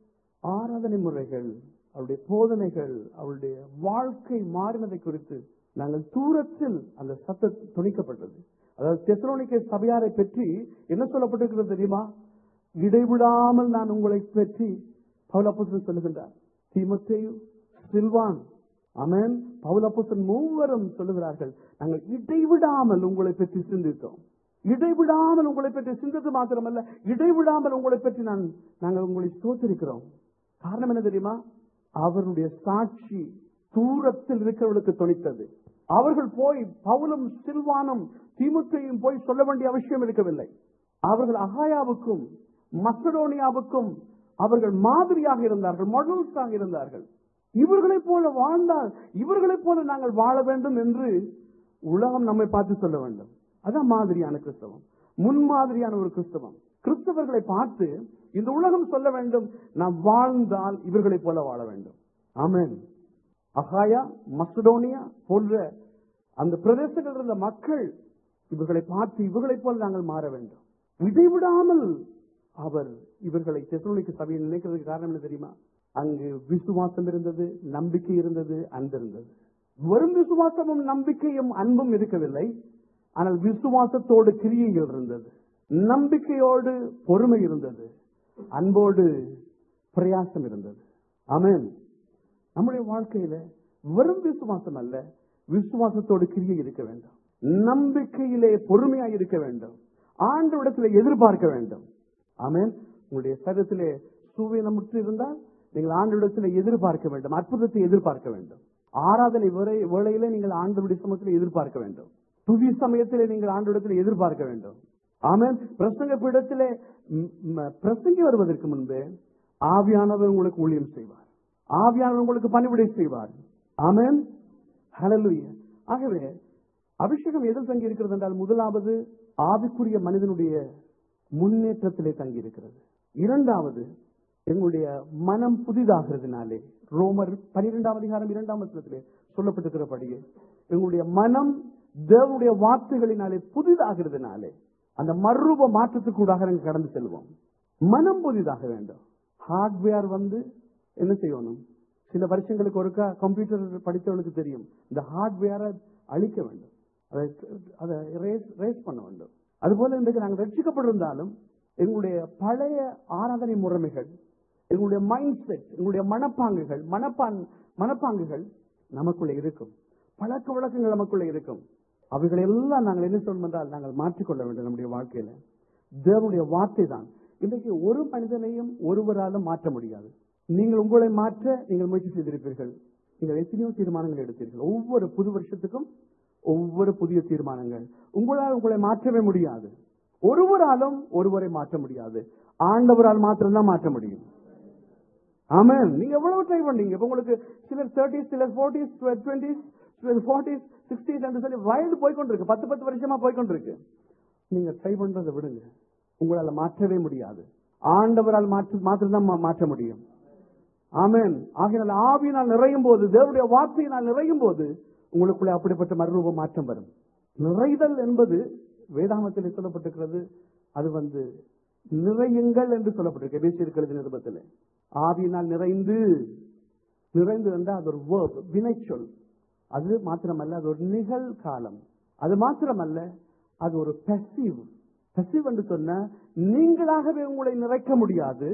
ஆராதனை முறைகள், அவருடைய போதனைகள், அவருடைய வாழ்க்கை மாறினதை குறித்து நாங்கள் தூரத்தில் அந்த சத்தம் துணிக்கப்பட்டது. அதாவது தெசலோனிக்கே சபையாரை பற்றி என்ன சொல்லப்பட்டிருக்கிறது தெரியுமா? இடைவிடாமல் நான் உங்களை பற்றி பவுல் அப்போஸ்தலன் சொல்லுகின்றார். தீமோத்தேயு, சில்வான், ஆமென், பவுல் அப்போஸ்தலன் மூவரும் சொல்லுகிறார்கள், நாங்கள் இடைவிடாமல் உங்களை பற்றி சிந்தித்தோம். இடைவிடாமல் உங்களை பற்றி சிந்தித்து மாத்திரமல்ல, இடைவிடாமல் உங்களை பற்றி நான் நாங்கள் உங்களை ஸ்தோத்திரிக்கிறோம். காரணம் என்ன தெரியுமா? அவருடைய சாட்சி தூரத்தில் இருக்கிறவர்களுக்கு துணித்தது. அவர்கள் போய் பவுலும் சில்வானும் தீமோத்தேயும் போய் சொல்ல வேண்டிய அவசியம் இருக்கவில்லை. அவர்கள் அகாயாவுக்கும் மக்கடோனியாவுக்கும் அவர்கள் மாதிரியாக இருந்தார்கள், மாடல்ஸாக இருந்தார்கள். இவர்களைப் போல வாழ்ந்தால் இவர்களைப் போல நாங்கள் வாழ வேண்டும் என்று உலகம் நம்மை பார்த்து சொல்ல வேண்டும். அதான் மாதிரியான கிறிஸ்தவம், முன்மாதிரியான ஒரு கிறிஸ்தவம். கிறிஸ்தவர்களை பார்த்து இந்த உலகம் சொல்ல வேண்டும், நாம் வாழ்ந்தால் இவர்களைப் போல வாழ வேண்டும். ஆமென். அகாயா, மக்கடோனியா போன்ற அந்த பிரதேசங்கள் இருந்த மக்கள் இவர்களை பார்த்து இவர்களைப் போல நாங்கள் மாற வேண்டும். இடைவிடாமல் அவர் இவர்களை தெசலோனிக்கே சபையில் நினைக்கிறதுக்கு காரணம் என்ன தெரியுமா? அங்கு விசுவாசம் இருந்தது, நம்பிக்கை இருந்தது, அன்பு இருந்தது. வெறும் விசுவாசமும் நம்பிக்கையும் அன்பும் இருக்கவில்லை, ஆனால் விசுவாசத்தோடு கிரியைகள் இருந்தது, நம்பிக்கையோடு பொறுமை இருந்தது, அன்போடு பிரயாசம் இருந்தது. ஆமென். நம்முடைய வாழ்க்கையில வெறும் விசுவாசம் அல்ல, விசுவாசத்தோடு கிரியை இருக்க வேண்டும், நம்பிக்கையிலே பொறுமையாக இருக்க வேண்டும், ஆண்டவரிடத்திலே எதிர்பார்க்க வேண்டும். ஆமென். உங்களுடைய சரீரத்திலே சுவீனமுற்று இருந்தால் நீங்கள் ஆண்டவரிடத்திலே எதிர்பார்க்க வேண்டும், அற்புதத்தை எதிர்பார்க்க வேண்டும். ஆராதனை வேளையிலே நீங்கள் ஆண்டவருடைய சமூகத்திலே எதிர்பார்க்க வேண்டும். துதி சமயத்திலே நீங்கள் ஆண்டவரிடத்திலே எதிர்பார்க்க வேண்டும். ஆமென். பிரசங்க பீடத்திலே பிரசங்கி வருவதற்கு முன்பே ஆவியானவர் உங்களுக்கு ஊழியம் செய்வார், ஆவியானவர் உங்களுக்கு பணிவிடை செய்வார். ஆமென். ஹல்லேலூயா. ஆகவே அபிஷேகம் எதில் தங்கி இருக்கிறது என்றால், முதலாவது ஆவிக்குரிய மனிதனுடைய முன்னேற்றத்திலே தங்கி இருக்கிறது. இரண்டாவது எங்களுடைய மனம் புதிதாகிறதுனாலே, ரோமர் பனிரெண்டாம் அதிகாரம் இரண்டாம் வசனத்திலே சொல்லப்பட்டிருக்கிறபடியே எங்களுடைய மனம் தேவனுடைய வார்த்தைகளினாலே புதிதாகிறதுனாலே அந்த மறுரூப மாற்றத்துக்கூடாக நாங்கள் கடந்து செல்வோம். மனம் புதிதாக வேண்டும். ஹார்ட்வேர் வந்து என்ன செய்யணும்? சில வருஷங்களுக்கு ஒருக்கா கம்ப்யூட்டர் படித்தவர்களுக்கு தெரியும், இந்த ஹார்ட்வேரை அழிக்க வேண்டும், அதை அதை ரேஸ் ரேஸ் பண்ண வேண்டும். அதுபோல இன்றைக்கு நாங்கள் ரட்சிக்கப்பட்டிருந்தாலும் எங்களுடைய பழைய ஆராதனை முறைமைகள், எங்களுடைய மைண்ட் செட், எங்களுடைய மனப்பாங்குகள் மனப்பான் மனப்பாங்குகள் நமக்குள்ளே இருக்கும், பழக்க வழக்கங்கள் நமக்குள்ளே இருக்கும். அவைகளை எல்லாம் நாங்கள் என்ன சொல்லணும் என்றால் நாங்கள் மாற்றிக்கொள்ள வேண்டும். நம்முடைய வாழ்க்கையில தேவனுடைய வார்த்தை தான். இன்றைக்கு ஒரு மனிதனையும் ஒருவராலும் மாற்ற முடியாது. நீங்கள் உங்களை மாற்ற நீங்கள் முயற்சி செய்திருப்பீர்கள். நீங்கள் எத்தனையோ தீர்மானங்கள் எடுத்தீர்கள். ஒவ்வொரு புது வருஷத்துக்கும் ஒவ்வொரு புதிய தீர்மானங்கள். உங்களால் உங்களை மாற்றவே முடியாது. ஒருவராலும் ஒருவரை மாற்ற முடியாது. ஆண்டவரால் மாத்திரம்தான் மாற்ற முடியும். ஆமென். நீங்க எவ்வளவு ட்ரை பண்ணீங்க? இப்ப உங்களுக்கு சிலர் தேர்ட்டிஸ், சிலர் போர்ட்டிஸ், டுவெண்ட்டிஸ், போர்ட்டிஸ், சிக்ஸ்டீஸ் என்று சொல்லி வயது போய்கொண்டிருக்கு. பத்து பத்து வருஷமா போய்கொண்டிருக்கு. நீங்க ட்ரை பண்றதை விடுங்க. உங்களால மாற்றவே முடியாது. ஆண்டவரால் மாற்ற மாத்திரம்தான் மாற்ற முடியும். ஆமென். ஆகையால் ஆவியினால் நிறையும் போது, தேவனுடைய வார்த்தையினால் நிறையும் போது உங்களுக்குள்ளே அப்படிப்பட்ட மறுரூப மாற்றம் வரும். நிறைதல் என்பது வேதாகமத்தில் சொல்லப்பட்டிருக்கிறது. அது வந்து நிறையுங்கள் என்று சொல்லப்பட்டிருக்கு. எபேசியர் நிருபத்தில் ஆவியினால் நிறைந்து நிறைந்து என்றால் அது ஒரு verb, வினைச்சொல். அது மாத்திரமல்ல, அது ஒரு நிகழ்காலம். அது மாத்திரமல்ல, அது ஒரு passive. passive என்று சொன்ன நீங்களாகவே உங்களை நிறைக்க முடியாது.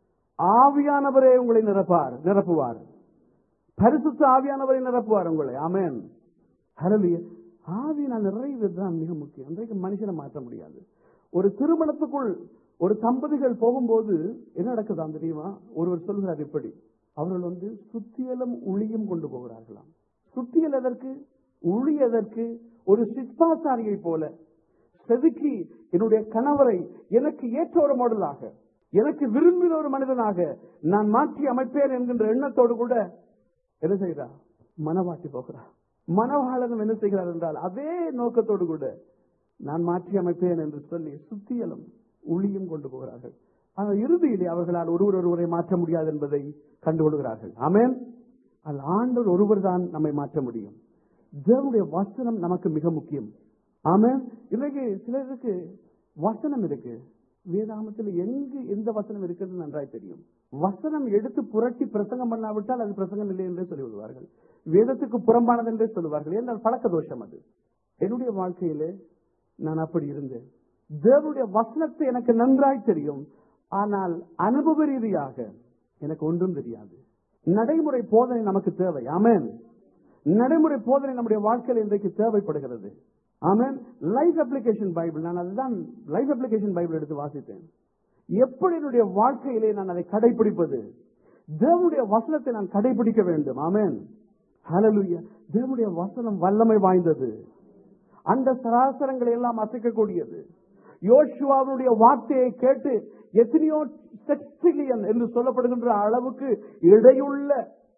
ஆவியானவரே உங்களை நிரப்பார் நிரப்புவார் பரிசுத்த ஆவியானவரை நிரப்புவார் உங்களை. ஆமென். ஹல்லேலூயா. ஆவியினால் நிறைவதுதான் மிக முக்கியம். அன்றைக்கு மனுஷனை மாற்ற முடியாது. ஒரு திருமணத்துக்குள் ஒரு தம்பதிகள் போகும்போது என்ன நடக்குதான் தெரியுமா? ஒருவர் சொல்கிறார் இப்படி, அவர்கள் வந்து சுத்தியலும் உளியும் கொண்டு போகிறார்களாம். சுத்தியல் எதற்கு, உளி எதற்கு? ஒரு சிற்பாசாரியை போல செதுக்கி என்னுடைய கணவரை எனக்கு ஏற்ற ஒரு மாடலாக, எனக்கு விரும்பின ஒரு மனிதனாக நான் மாற்றி அமைப்பேன் என்கின்ற எண்ணத்தோடு கூட என்ன செய்கிறார்? மனவாட்டி போகிறார். மனவாளனும் என்ன செய்கிறார் என்றால் அதே நோக்கத்தோடு கூட நான் மாற்றி அமைப்பேன் என்று சொல்லி சுத்தியலும் உளியும் கொண்டு போகிறார்கள். ஆனால் இறுதியிலே அவர்களால் ஒருவர் ஒருவரை மாற்ற முடியாது என்பதை கண்டுகொள்கிறார்கள். ஆமென். அது ஆண்டவர் ஒருவர் தான் நம்மை மாற்ற முடியும். தேவனுடைய வசனம் நமக்கு மிக முக்கியம். ஆமென். இன்னைக்கு சிலருக்கு வசனம் இருக்கு, வேதாகமத்தில் எங்கு எந்த வசனம் இருக்கிறது நன்றாய் தெரியும். வசனம் எடுத்து புரட்டி பிரசங்கம் பண்ணாவிட்டால் அது பிரசங்கம் இல்லை என்றே சொல்லி விடுவார்கள். வேதத்துக்கு புறம்பானது என்றே சொல்லுவார்கள். என்றால் பழக்க தோஷம் அது. என்னுடைய வாழ்க்கையிலே நான் அப்படி இருந்தேன். தேவனுடைய வசனத்தை எனக்கு நன்றாய் தெரியும், ஆனால் அனுபவ ரீதியாக எனக்கு ஒன்றும் தெரியாது. நடைமுறை போதனை நமக்கு தேவை. ஆமென். நடைமுறை போதனை நம்முடைய வாழ்க்கையில் இன்றைக்கு தேவைப்படுகிறது. ஆமென். லைஃப் அப்ளிகேஷன் பைபிள், நான் அதுதான் லைஃப் அப்ளிகேஷன் பைபிள் எடுத்து வாசித்தேன். எப்படி என்னுடைய வாழ்க்கையிலே நான் அதை கடைபிடிப்பது? தேவனுடைய வசனத்தை நான் கடைபிடிக்க வேண்டும். ஆமென். ஹல்லேலூயா. தேவனுடைய வசனம் வல்லமை வாய்ந்தது, அந்த சராசரங்களை எல்லாம் அசைக்கக்கூடியது. யோசுவாவுடைய வார்த்தையை கேட்டு எத்தனையோ செக்ஸ்டிலியன் என்று சொல்லப்படுகின்ற அளவுக்கு இடையுள்ள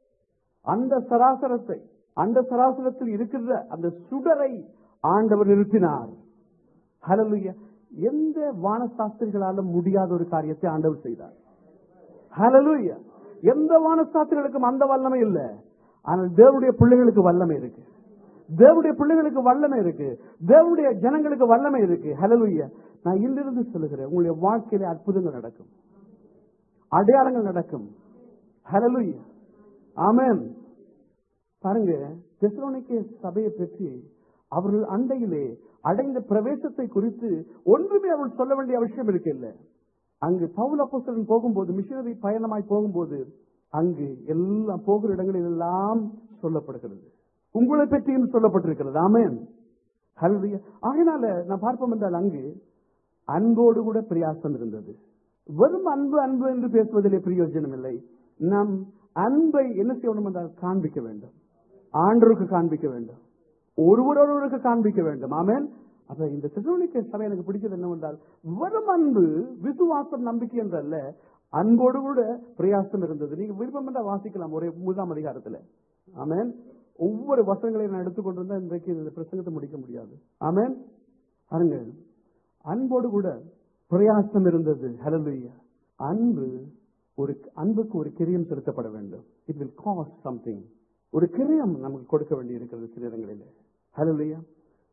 அந்த சராசரத்தை, அந்த சராசரத்தில் இருக்கின்ற அந்த சுடரை ஆண்டவர் நிறுத்தினார். ஹல்லேலூயா. எந்த வானசாஸ்திரிகளாலும் முடியாத ஒரு காரியத்தை ஆண்டவர் செய்தார். ஹல்லேலூயா. எந்த வானசாஸ்திரிகளுக்கும் அந்த வல்லமை இல்லை, ஆனால் தேவனுடைய பிள்ளைகளுக்கு வல்லமை இருக்கு. தேவனுடைய பிள்ளைகளுக்கு வல்லமை இருக்கு. தேவனுடைய ஜனங்களுக்கு வல்லமை இருக்கு. ஹல்லேலூயா. நான் இங்கிருந்து சொல்லுகிறேன், உங்களுடைய வாழ்க்கையில அற்புதங்கள் நடக்கும், அடையாளங்கள் நடக்கும். ஹல்லேலூயா. ஆமென். பாருங்க, தெசலோனிக்கே சபையை பற்றி அவர்கள் அண்டையிலே அடைந்த பிரவேசத்தை குறித்து ஒன்றுமே அவர்கள் சொல்ல வேண்டிய அவசியம் இருக்கில்ல. அங்கு பவுல் அப்போஸ்தலன் போகும்போது, மிஷனரி பயணமாய் போகும்போது, அங்கு எல்லாம் போகிற இடங்களில் எல்லாம் சொல்லப்படுகிறது, உங்களை பற்றியும் சொல்லப்பட்டிருக்கிறது. ஆமென். ஹல்லேலூயா. ஆகையினால நான் பார்ப்போம் என்றால் அங்கு அன்போடு கூட பிரயாசம் இருந்தது. வெறும் அன்பு அன்பு என்று பேசுவதிலே பிரயோஜனம் இல்லை. நம் அன்பை என்ன செய்யணும் என்றால் காண்பிக்க வேண்டும். ஆண்டவருக்கு காண்பிக்க வேண்டும், ஒருவரொருவருக்கு காண்பிக்க வேண்டும். ஆமென். அப்ப இந்த தெசலோனிக்கே சபை எனக்கு பிடிச்சது என்னவென்றால், வெறும் அன்பு, விசுவாசம், நம்பிக்கை என்றல்ல, அன்போடு கூட பிரயாசம் இருந்தது. நீங்க விருப்பம் என்றால் வாசிக்கலாம் ஒரே முதலாம் அதிகாரத்துல. ஆமென். ஒவ்வொரு வசனங்களையும் நான் எடுத்துக்கொண்டிருந்தா இன்றைக்கு இந்த பிரசங்கத்தை முடிக்க முடியாது. ஆமென். பாருங்க, அன்போடு கூட பிரயாசம் இருந்தது. ஹல்லேலூயா. அன்பு, ஒரு அன்புக்கு ஒரு கிரியம் செலுத்தப்பட வேண்டும். It will cost something. ஒரு கிரியம் நமக்கு கொடுக்க வேண்டி இருக்கிறது சில இடங்களில். ஹல்லேலூயா.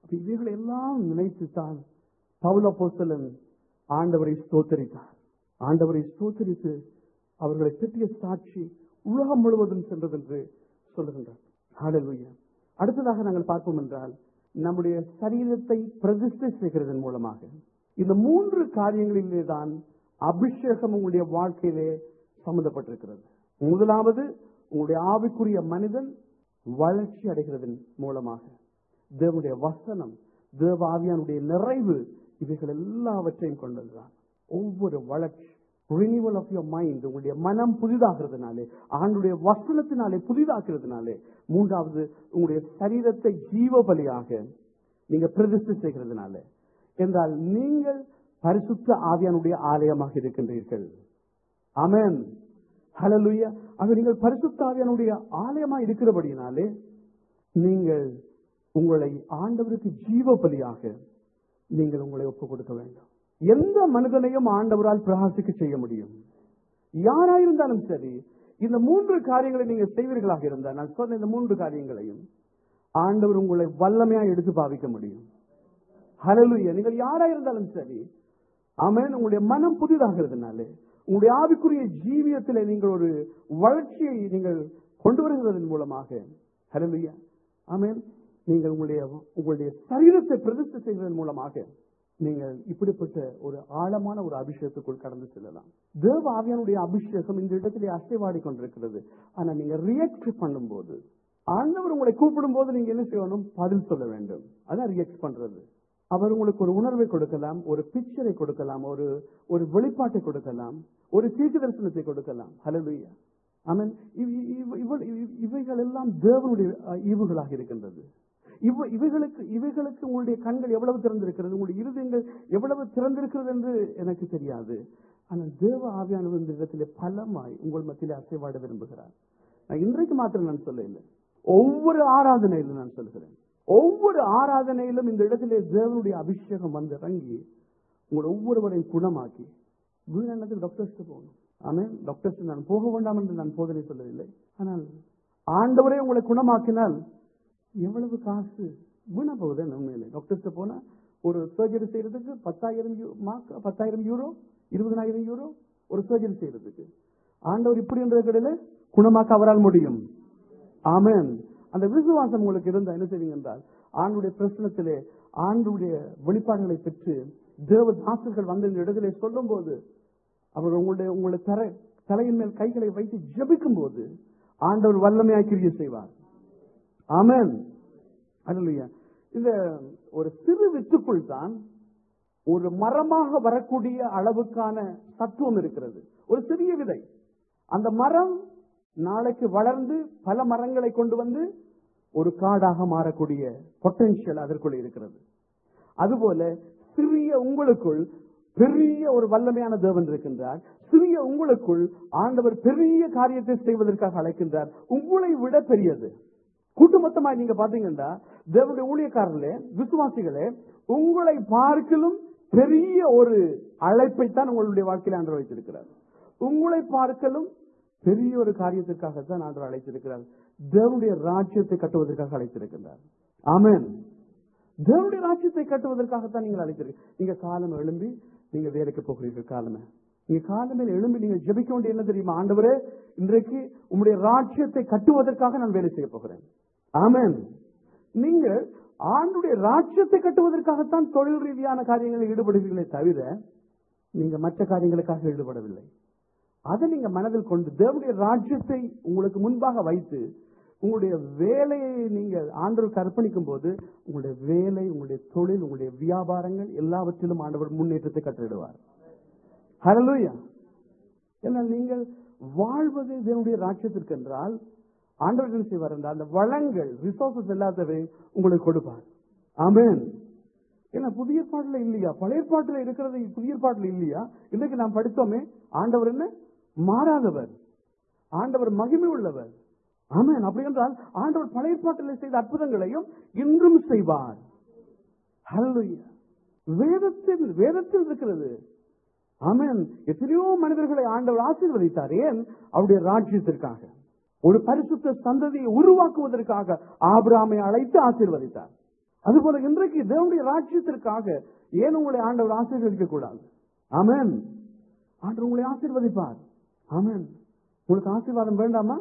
இவைகளை எல்லாம் நினைத்துத்தான் பவுல் அப்போஸ்தலன் ஆண்டவரை ஸ்தோத்தரித்தார். ஆண்டவரை ஸ்தோத்தரித்து அவர்களை பற்றிய சாட்சி உலகம் முழுவதும் சென்றது என்று சொல்லுகின்றார். ஹல்லேலூயா. அடுத்ததாக நாங்கள் பார்ப்போம் என்றால், நம்முடைய சரீரத்தை பிரதிஷ்டை செய்கிறதன் மூலமாக இந்த மூன்று காரியங்களிலே தான் அபிஷேகம் உங்களுடைய வாழ்க்கையிலே சம்பந்தப்பட்டிருக்கிறது. முதலாவது, உங்களுடைய ஆவிக்குரிய மனிதன் வளர்ச்சி அடைகிறதன் மூலமாக தேவனுடைய வசனம், தேவ ஆவியானுடைய நிறைவு, இவைகள் எல்லாவற்றையும் கொண்டதுதான் ஒவ்வொரு வளர்ச்சி. ரினிவல் ஆஃப் யுவர் மைண்ட், உங்களுடைய மனம் புதிதாகிறதுனாலே, ஆண்டுடைய வசனத்தினாலே புதிதாக்குறதுனாலே. மூன்றாவது, உங்களுடைய சரீரத்தை ஜீவ பலியாக நீங்க பிரதிஷ்டை செய்கிறதுனால. என்றால் நீங்கள் பரிசுத்த ஆவியானுடைய ஆலயமாக இருக்கின்றீர்கள். ஆமென். ஹல்லேலூயா. ஆக நீங்கள் பரிசுத்த ஆவியானுடைய ஆலயமாக இருக்கிறபடியினாலே நீங்கள் உங்களை ஆண்டவருக்கு ஜீவ பலியாக நீங்கள் உங்களை ஒப்புக் கொடுக்க வேண்டும். எந்த மனிதனையும் ஆண்டவரால் பிரகாசிக்க செய்ய முடியும். யாராயிருந்தாலும் சரி, இந்த மூன்று காரியங்களை நீங்க செய்வீர்களாக இருந்தால், நான் சொன்ன இந்த மூன்று காரியங்களையும் ஆண்டவர் உங்களை வல்லமையா எடுத்து பாவிக்க முடியும். ஹல்லேலூயா. நீங்கள் யாராயிருந்தாலும் சரி, ஆமென். உங்களுடைய மனம் புதிதாகிறதுனாலே, உங்களுடைய ஆவிக்குரிய ஜீவியத்திலே நீங்கள் ஒரு வளர்ச்சியை நீங்கள் கொண்டு வருகிறதன் மூலமாக, ஹல்லேலூயா, ஆமென், நீங்கள் உங்களுடைய உங்களுடைய சரீரத்தை பிரதிஷ்டை செய்வதன் மூலமாக நீங்கள் இப்படிப்பட்ட ஒரு ஆழமான ஒரு அபிஷேகத்துக்குள் கடந்து செல்லலாம். தேவ ஆவியானுடைய அபிஷேகம் இந்த இடத்திலே அசைவாடி கொண்டிருக்கிறது. ஆனா நீங்க ரியாக்ட் பண்ணும் போது, ஆண்டவர் உங்களை கூப்பிடும் போது நீங்க என்ன செய்யணும்? பதில் சொல்ல வேண்டும். அதான் ரியாக்ட் பண்றது. அவர் உங்களுக்கு ஒரு உணர்வை கொடுக்கலாம், ஒரு பிக்சரை கொடுக்கலாம், ஒரு ஒரு வெளிப்பாட்டை கொடுக்கலாம், ஒரு தீர்க்க தரிசனத்தை கொடுக்கலாம். ஹல்லேலூயா. ஆமென். இவைகள் எல்லாம் தேவனுடைய ஈவுகளாக இருக்கின்றது. இவைகளுக்கு இவைகளுக்கு உங்களுடைய கண்கள் எவ்வளவு திறந்திருக்கிறது, உங்களுடைய இருதயங்கள் எவ்வளவு திறந்திருக்கிறது என்று எனக்கு தெரியாது. ஆனால் தேவ ஆவியானவர் இந்த இடத்திலே பலமாய் உங்கள் மத்தியிலே அசைவாட விரும்புகிறார். நான் இன்றைக்கு மாத்திரம் நான் சொல்ல இல்லை, ஒவ்வொரு ஆராதனையிலும் நான் சொல்கிறேன். ஒவ்வொரு ஆராதனையிலும் இந்த இடத்திலே தேவனுடைய அபிஷேகம் வந்து இறங்கி உங்களை ஒவ்வொருவரையும் குணமாக்கி, வீணத்துக்கு டாக்டர்ஸ்க்கு போகணும். ஆமென். டாக்டர்ஸ் நான் போக வேண்டாம் என்று நான் போதனை சொல்லவில்லை. ஆனால் ஆண்டவரே உங்களை குணமாக்கினால் எவ்வளவு காசு வீணா போகுது. உண்மையிலே டாக்டர்ஸ் போனா ஒரு சர்ஜரி செய்யறதுக்கு பத்தாயிரம் பத்தாயிரம் யூரோ இருபதாயிரம் யூரோ ஒரு சர்ஜரி செய்யறதுக்கு. ஆண்டவர் இப்படி என்ற கடையில குணமாக்க அவரால் முடியும். ஆமென். அந்த விசுவாசம் உங்களுக்கு இருந்தா என்ன செய்வீங்க என்றால், ஆண்டுடைய பிரச்சனத்திலே ஆண்டுடைய வெளிப்பாடுகளை பெற்று தேவ தாசர்கள் வந்து இந்த இடத்திலே சொல்லும் போது, அவர் உங்களுடைய உங்களுடைய தரை தலையின் மேல் கைகளை வைத்து ஜெபிக்கும் போது ஆண்டவர் வல்லமையாய் கிரியை செய்வார். ஆமென். அல்லேலூயா. இந்த ஒரு சிறு வித்துக்குள் தான் ஒரு மரமாக வரக்கூடிய அளவுக்கான தத்துவம் இருக்கிறது. ஒரு சிறிய விதை, அந்த மரம் நாளைக்கு வளர்ந்து பல மரங்களை கொண்டு வந்து ஒரு காடாக மாறக்கூடிய பொட்டன்ஷியல் அதற்குள் இருக்கிறது. அதுபோல சிறிய உங்களுக்குள் பெரிய ஒரு வல்லமையான தேவன் இருக்கின்றார். சிறிய உங்களுக்குள் ஆண்டவர் பெரிய காரியத்தை செய்வதற்காக அழைக்கின்றார். உங்களை விட பெரியது. கூட்டுமொத்தமா நீங்க பாத்தீங்கன்னா தேவனுடைய ஊழியக்காரர்களே, விசுவாசிகளே, உங்களை பார்க்கலும் பெரிய ஒரு அழைப்பைத்தான் உங்களுடைய வாழ்க்கையில் ஆண்டவர் வைத்திருக்கிறார். உங்களை பார்க்கலும் பெரிய ஒரு காரியத்திற்காகத்தான் ஆண்டவர் அழைத்திருக்கிறார். தேவனுடைய ராஜ்யத்தை கட்டுவதற்காக அழைத்திருக்கிறார். ஆமென். தேவனுடைய ராஜ்யத்தை கட்டுவதற்காகத்தான் நீங்கள் அழைத்திருக்க. நீங்க காலம் எழும்பி நீங்க வேலைக்கு போகிறீர்கள். காலமே நீங்க காலமே எழும்பி நீங்க ஜெபிக்க வேண்டிய என்ன தெரியுமா? ஆண்டவரே, இன்றைக்கு உங்களுடைய ராஜ்யத்தை கட்டுவதற்காக நான் வேலை செய்ய போகிறேன். ஆமென். நீங்க ஆண்டுடைய ராஜ்யத்தை கட்டுவதற்காகத்தான் தொழில் ரீதியான காரியங்களில் ஈடுபடுவீர்களே தவிர நீங்க மற்ற காரியங்களுக்காக ஈடுபடவில்லை. அதை நீங்க மனதில் கொண்டு தேவனுடைய ராஜ்யத்தை உங்களுக்கு முன்பாக வைத்து உங்களுடைய வேலையை நீங்கள் ஆண்டவருக்கு அர்ப்பணிக்கும் போது உங்களுடைய வேலை, உங்களுடைய தொழில், உங்களுடைய வியாபாரங்கள் எல்லாவற்றிலும் ஆண்டவர் முன்னேற்றத்தை கட்டிடுவார். ஹல்லேலூயா. ஏனால் நீங்கள் வாழ்வது தேவனுடைய ராஜ்யத்திற்கு என்றால் ஆண்டவர் என்ன செய்வார் என்றால் அந்த வளங்கள், ரிசோர்சஸ் எல்லாத்தவே உங்களுக்கு கொடுப்பார். ஆமென். ஏன்னா புதிய பாட்டுல இல்லையா, பழைய பாட்டுல இருக்கிறது புதிய பாட்டுல இல்லையா? இன்னைக்கு நாம் படித்தோமே, ஆண்டவர் என்ன மாறாதவர், ஆண்டவர் மகிமை உள்ளவர். ஆமென். அப்படி என்றால் ஆண்டவர் பழைய பாட்டில் செய்த அற்புதங்களையும் இன்றும் செய்வார். ஹல்லேலூயா. வேதத்தில் வேதத்தில் இருக்கிறது. ஆமென். எத்தனையோ மனிதர்களை ஆண்டவர் ஆசீர்வதித்தார். ஏன்? அவருடைய ராஜ்யத்திற்காக, ஒரு பரிசுத்த சந்ததியை உருவாக்குவதற்காக ஆபிரகாமை அழைத்து ஆசீர்வதித்தார். அதுபோல இன்றைக்கு தேவனுடைய ராஜ்யத்திற்காக ஏன் உங்களை ஆண்டவர் ஆசீர்வதிக்க கூடாது? ஆமென். ஆண்டவர் உங்களை ஆசீர்வதிப்பார். ஆமென். உங்களுக்கு ஆசீர்வாதம் வேண்டாமா?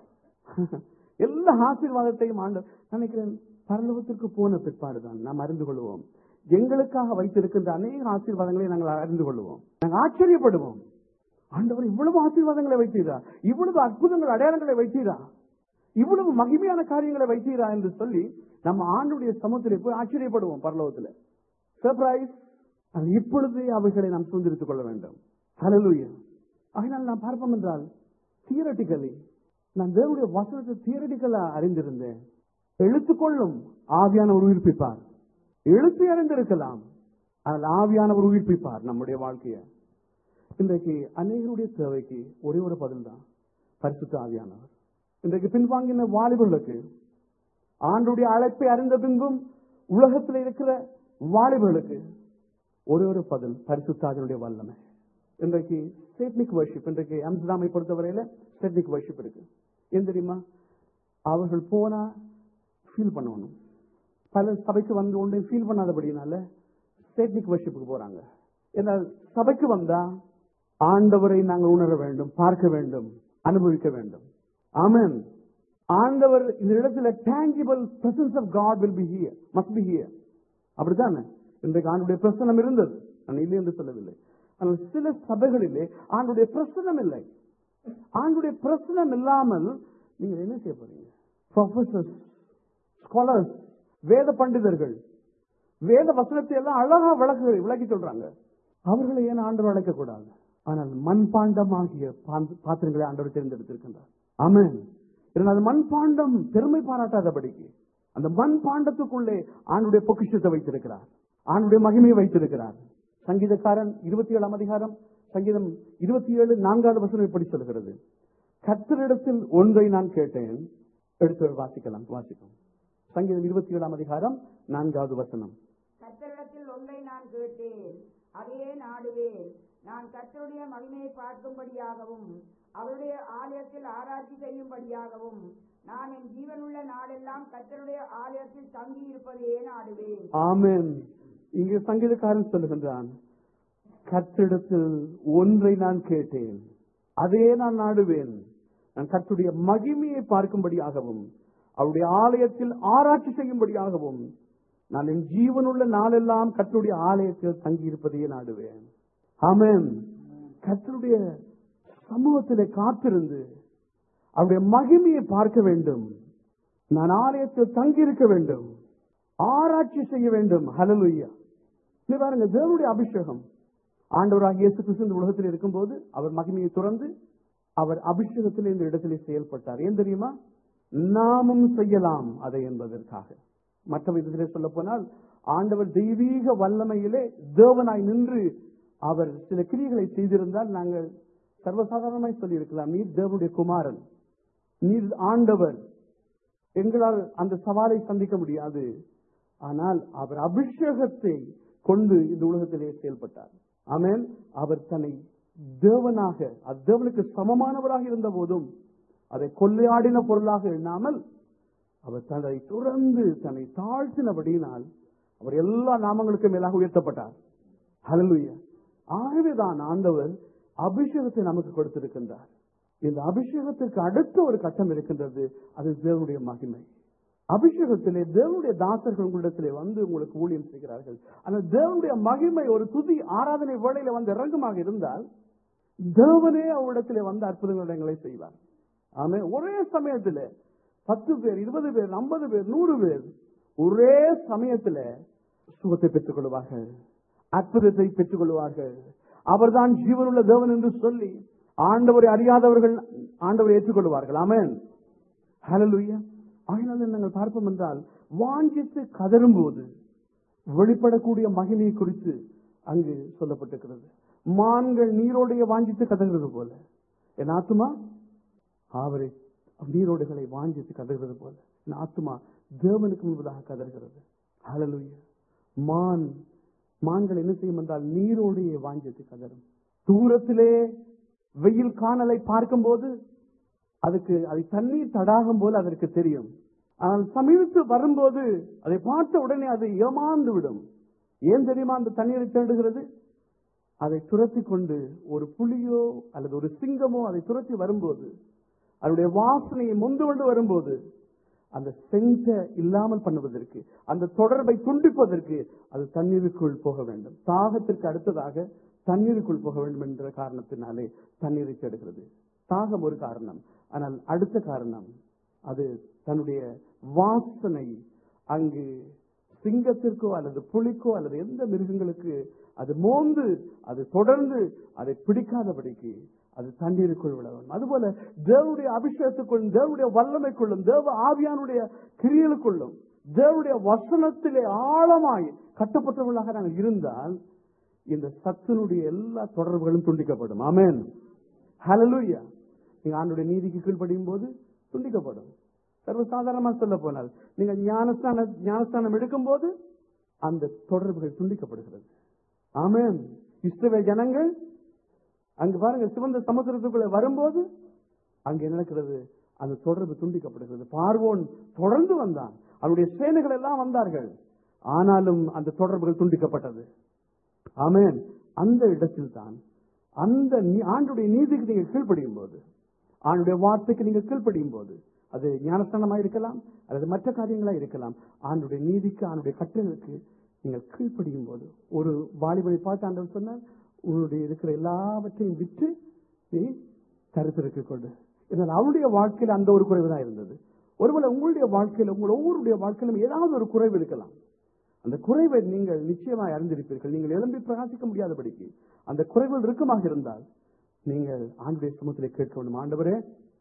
எல்லா ஆசீர்வாதத்தையும் ஆண்டவர், நினைக்கிறேன் பரலோகத்திற்கு போன பிற்பாடுதான் நாம் அறிந்து கொள்வோம். எங்களுக்காக வைத்திருக்கின்ற அநேக ஆசீர்வாதங்களை நாங்கள் அறிந்து கொள்வோம். நாங்கள் ஆச்சரியப்படுவோம். ஆண்டவர் இவ்வளவு ஆசீர்வாதங்களை வைத்தீரா, இவ்வளவு அற்புதங்கள் அடையாளங்களை வைத்தீரா, இவ்வளவு மகிமையான காரியங்களை வைத்தீரா என்று சொல்லி நம்ம ஆண்டுடைய சமூகத்திலே போய் ஆச்சரியப்படுவோம். பரலோகத்தில் சர்ப்ரைஸ். இப்பொழுதே அவைகளை நாம் சுதந்திரித்துக் கொள்ள வேண்டும். ஹல்லேலூயா. அதனால் நான் பார்ப்போம் என்றால் தியரட்டிக்கலி நான் தேவனுடைய வசனத்தை தியரட்டிக்கலா அறிந்திருந்தேன். எழுத்துக்கொள்ளும் ஆவியானவர் உயிர்ப்பிப்பார். எழுத்து அறிந்திருக்கலாம், ஆனால் ஆவியானவர் உயிர்ப்பிப்பார் நம்முடைய வாழ்க்கையை. இன்றைக்கு அநேகருடைய தேவைக்கு ஒரே ஒரு பதில் தான், பரிசுத்த ஆவியானவர். இன்றைக்கு பின்வாங்கின வாலிபர்களுக்கு ஆண்டுடைய அழைப்பை அறிந்த பின்பும் உலகத்தில் இருக்கிற வாலிபர்களுக்கு ஒரே ஒரு பதில், பரிசுத்த ஆவியானுடைய வல்லமை. இன்றைக்கு ஸ்டேட்னிக் வர்ஷிப், இன்றைக்கு அம்ஸ்டர்டாமை பொறுத்தவரையில ஸ்டேட்னிக் வர்ஷிப் இருக்கு. ஏன் தெரியுமா? அவர்கள் போனா ஃபீல் பண்ணணும். பல சபைக்கு வந்து ஒன்றை ஃபீல் பண்ணாதபடினால ஸ்டேட்னிக் வர்ஷிப்புக்கு போறாங்க. ஏன்னா சபைக்கு வந்தா ஆண்டவரை நாங்கள் உணர வேண்டும், பார்க்க வேண்டும், அனுபவிக்க வேண்டும். ஆமென். ஆண்டவர் இந்த இடத்துல tangible presence of God will be here, must be here. அப்படித்தானே? இன்றைக்கு ஆண்டுடைய பிரசன்னம் இருந்தது, நான் இல்லை என்று சொல்லவில்லை. ஆனால் சில சபைகளிலே ஆண்டுடைய பிரசன்னம் இல்லை. ஆண்டுடைய பிரசன்னம் இல்லாமல் நீங்கள் என்ன செய்ய போறீங்க? ப்ரொஃபசர்ஸ், ஸ்காலர்ஸ், வேத பண்டிதர்கள் வேத வசனத்தை எல்லாம் அழகா விளக்கு விளக்கி சொல்றாங்க. அவர்களை ஏன் ஆண்டவர் அழைக்க கூடாது? ஆனால் மண்பாண்டமாகிய பாத்திரங்களை ஆண்டவர் தேர்ந்தெடுத்திருக்கின்றார். ஆமென். அது மண்பாண்டம் பெருமை பாராட்டாதபடிக்கு அந்த மண் பாண்டத்துக்குள்ளே ஆண்டுடைய பொக்கிஷத்தை வைத்திருக்கிறார், ஆண்டுடைய மகிமையை வைத்திருக்கிறார். சங்கீதக்காரன் இருபத்தி ஏழாம் அதிகாரம் சங்கீதம் இருபத்தி ஏழு நான்காவது வசனம் இப்படி சொல்கிறது, கர்த்தரிடத்தில் ஒன்றை நான் கேட்டேன். எடுத்து வாசிக்கலாம், வாசிக்கும். சங்கீதம் இருபத்தி ஏழாம் அதிகாரம் நான்காவது வசனம். கர்த்தரிடத்தில் ஒன்றை நான் கேட்டேன், அதையே நாடுவேன். நான் கர்த்தருடைய மகிமையை பார்க்கும்படியாகவும் அவருடைய ஆலயத்தில் ஆராய்ச்சி செய்யும்படியாகவும் நான் என் ஜீவனுள்ள நாளெல்லாம் கர்த்தருடைய ஆலயத்தில் தங்கி இருப்பதையே நாடுவேன். ஆமென். இங்கே சங்கீதக்காரன் சொல்லுகின்றான், கர்த்தரிடத்தில் ஒன்றை நான் கேட்டேன், அதே நான் நாடுவேன். நான் கர்த்தருடைய மகிமையை பார்க்கும்படியாகவும் அவருடைய ஆலயத்தில் ஆராய்ச்சி செய்யும்படியாகவும் நான் என் ஜீவனுள்ள நாளெல்லாம் கர்த்தருடைய ஆலயத்தில் தங்கி இருப்பதையே நாடுவேன். ஆமென். கர்த்தருடைய சமூகத்திலே காத்திருந்து அவருடைய மகிமையை பார்க்க வேண்டும். நான் ஆலயத்தில் தங்கி இருக்க வேண்டும், ஆராய்ச்சி செய்ய வேண்டும். ஹல்லேலூயா. நீ பாருங்க, தேவனுடைய அபிஷேகம் ஆண்டவராகிய இயேசு கிறிஸ்து இந்த உலகத்தில் இருக்கும்போது அவர் மகிமையை துறந்து அவர் அபிஷேகத்தில் இந்த இடத்திலே செயல்பட்டார். ஏன் தெரியுமா? நாமும் செய்யலாம் அதை என்பதற்காக. மற்ற விதத்திலே சொல்ல போனால் ஆண்டவர் தெய்வீக வல்லமையிலே தேவனாய் நின்று அவர் சில கிரியைகளை செய்திருந்தால் நாங்கள் சர்வசாதாரணமாய் சொல்லி இருக்கலாம், நீர் தேவனுடைய குமாரன், நீர் ஆண்டவர், எங்களால் அந்த சவாலை சந்திக்க முடியாது. ஆனால் அவர் அபிஷேகத்தை கொண்டு இந்த உலகத்திலே செயல்பட்டார். ஆமென். அவர் தன்னை தேவனாக, தேவனுக்கு சமமானவராக இருந்த போதும் அதை கொள்ளையாடின பொருளாக எண்ணாமல் அவர் தன்னை துறந்து தன்னை தாழ்த்தினபடியினால் அவர் எல்லா நாமங்களுக்கும் மேலாக உயர்த்தப்பட்டார். ஹல்லேலூயா. ஆகவேதான் ஆண்டவர் அபிஷேகத்தை நமக்கு கொடுத்திருக்கின்றார். இந்த அபிஷேகத்திற்கு அடுத்த ஒரு கட்டம் இருக்கின்றது, அது தேவனுடைய மகிமை. அபிஷேகத்திலே தேவனுடைய தாசர்கள் உங்களிடத்திலே வந்து உங்களுக்கு ஊழியம் செய்கிறார்கள். ஆனால் தேவனுடைய மகிமை ஒரு துதி ஆராதனை வேளையில வந்து இறங்குமாக இருந்தால் தேவனே அவரிடத்திலே வந்து அற்புதங்களை செய்வார். ஆமே. ஒரே சமயத்துல பத்து பேர், இருபது பேர், ஐம்பது பேர், நூறு பேர் ஒரே சமயத்துல சுகத்தை பெற்றுக் கொள்வார்கள், அற்புதத்தை பெற்றுக் கொள்வார்கள். அவர்தான் ஜீவனுள்ள தேவன் என்று சொல்லி ஆண்டவரை அறியாதவர்கள் ஆண்டவரை ஏற்றுக்கொள்வார்கள். ஆமென். ஹல்லேலூயா. ஆகினாலும் நாங்கள் பார்ப்போம் என்றால் வாஞ்சித்து கதரும் போது வெளிப்படக்கூடிய மகிமையை குறித்து அங்கு சொல்லப்பட்டிருக்கிறது. மான்கள் நீரோடைய வாஞ்சித்து கதறுகிறது போல என் ஆத்துமா அவரை நீரோடுகளை வாஞ்சித்து கதறுகிறது போல என் ஆத்துமா தேவனுக்கு முன்பதாக கதறுகிறது. ஹல்லேலூயா. மான் மான்கள் என்ன செய்யும் என்றால் நீரோடைய வாஞ்சித்து கதறும். தூரத்திலே வெயில் காணலை பார்க்கும் போது அதுக்கு அது தண்ணீர் தடாகம் போல அதற்கு தெரியும். ஆனால் சமீபத்து வரும்போது அதை பார்த்த உடனே அது ஏமாந்து விடும். ஏன் தெரியுமா அந்த தண்ணீரை தேடுகிறது? அதை துரத்தி கொண்டு ஒரு புலியோ அல்லது ஒரு சிங்கமோ அதை துரத்தி வரும்போது, அதனுடைய வாசனையை முந்து கொண்டு வரும்போது, அந்த செங்க இல்லாமல் பண்ணுவதற்கு, அந்த தொடர்பை துண்டிப்பதற்கு அது தண்ணீருக்குள் போக வேண்டும். தாகத்திற்கு அடுத்ததாக தண்ணீருக்குள் போக வேண்டும் என்ற காரணத்தினாலே தண்ணீரை தேடுகிறது. தாகம் ஒரு காரணம். ஆனால் அடுத்த காரணம், அது தன்னுடைய வாசனை அங்கு சிங்கத்திற்கோ அல்லது புலிக்கோ அல்லது எந்த மிருகங்களுக்கு அது மோந்து அது தொடர்ந்து அதை பிடிக்காதபடிக்கு அது தண்ணீருக்குள் விட வேண்டும். அதுபோல தேவனுடைய அபிஷேகத்துக்குள்ளும் தேவனுடைய வல்லமைக்குள்ளும் தேவ ஆவியானுடைய கிரியலுக்குள்ளும் தேவனுடைய வசனத்திலே ஆழமாய் கட்டப்பட்டவர்களாக நாங்கள் இருந்தால் இந்த சத்தினுடைய எல்லா தொடர்புகளும் துண்டிக்கப்படும். ஆமென், ஹல்லேலூயா. நீங்க ஆண்டவருடைய நீதிக்கு கீழ்ப்படியும் போது துண்டிக்கப்படும். சர்வசாதாரணமா சொல்ல போனால் நீங்க ஞானஸ்தான ஞானஸ்தானம் எடுக்கும் போது அந்த தொடர்புகள் துண்டிக்கப்படுகிறது. ஆமென். இஸ்ரவேல் ஜனங்கள் அங்கு பாருங்க, சிவந்த சமுத்திரத்துக்குள்ள வரும்போது அங்கே நடக்கிறது, அந்த தொடர்பு துண்டிக்கப்படுகிறது. பார்வோன் தொடர்ந்து வந்தான், அவருடைய சேனைகள் எல்லாம் வந்தார்கள், ஆனாலும் அந்த தொடர்புகள் துண்டிக்கப்பட்டது. ஆமென். அந்த இடத்தில் தான் அந்த ஆண்டுடைய நீதிக்கு நீங்கள் கீழ்ப்படியும் போது, ஆண்டுடைய வார்த்தைக்கு நீங்கள் கீழ்ப்படியும் போது, அது ஞானஸ்தானமாக இருக்கலாம் அல்லது மற்ற காரியங்களா இருக்கலாம், ஆண்டுடைய நீதிக்கு ஆண்டுடைய கட்டளைகளுக்கு நீங்கள் கீழ்ப்படியும் போது, ஒரு வாலிபனை பார்த்து ஆண்டவர் சொன்னார், உன்னுடைய இருக்கிற எல்லாவற்றையும் விற்று நீ கருத்திற்கு கொண்டு. இதனால் அவருடைய வாழ்க்கையில் அந்த ஒரு குறைவு தான் இருந்தது. ஒருவேளை உங்களுடைய வாழ்க்கையில் உங்கள் ஒவ்வொருடைய வாழ்க்கையிலும் ஏதாவது ஒரு குறைவு இருக்கலாம். அந்த குறைவை நீங்கள் நிச்சயமாக அறிந்திருப்பீர்கள். நீங்கள் எழும்பி பிரகாசிக்க முடியாதபடிக்கு அந்த குறைவுகள் இருக்குமாக இருந்தால் நீங்கள் ஆண்டுடைய சமூகத்திலே கேட்க வேண்டும், ஆண்டவரே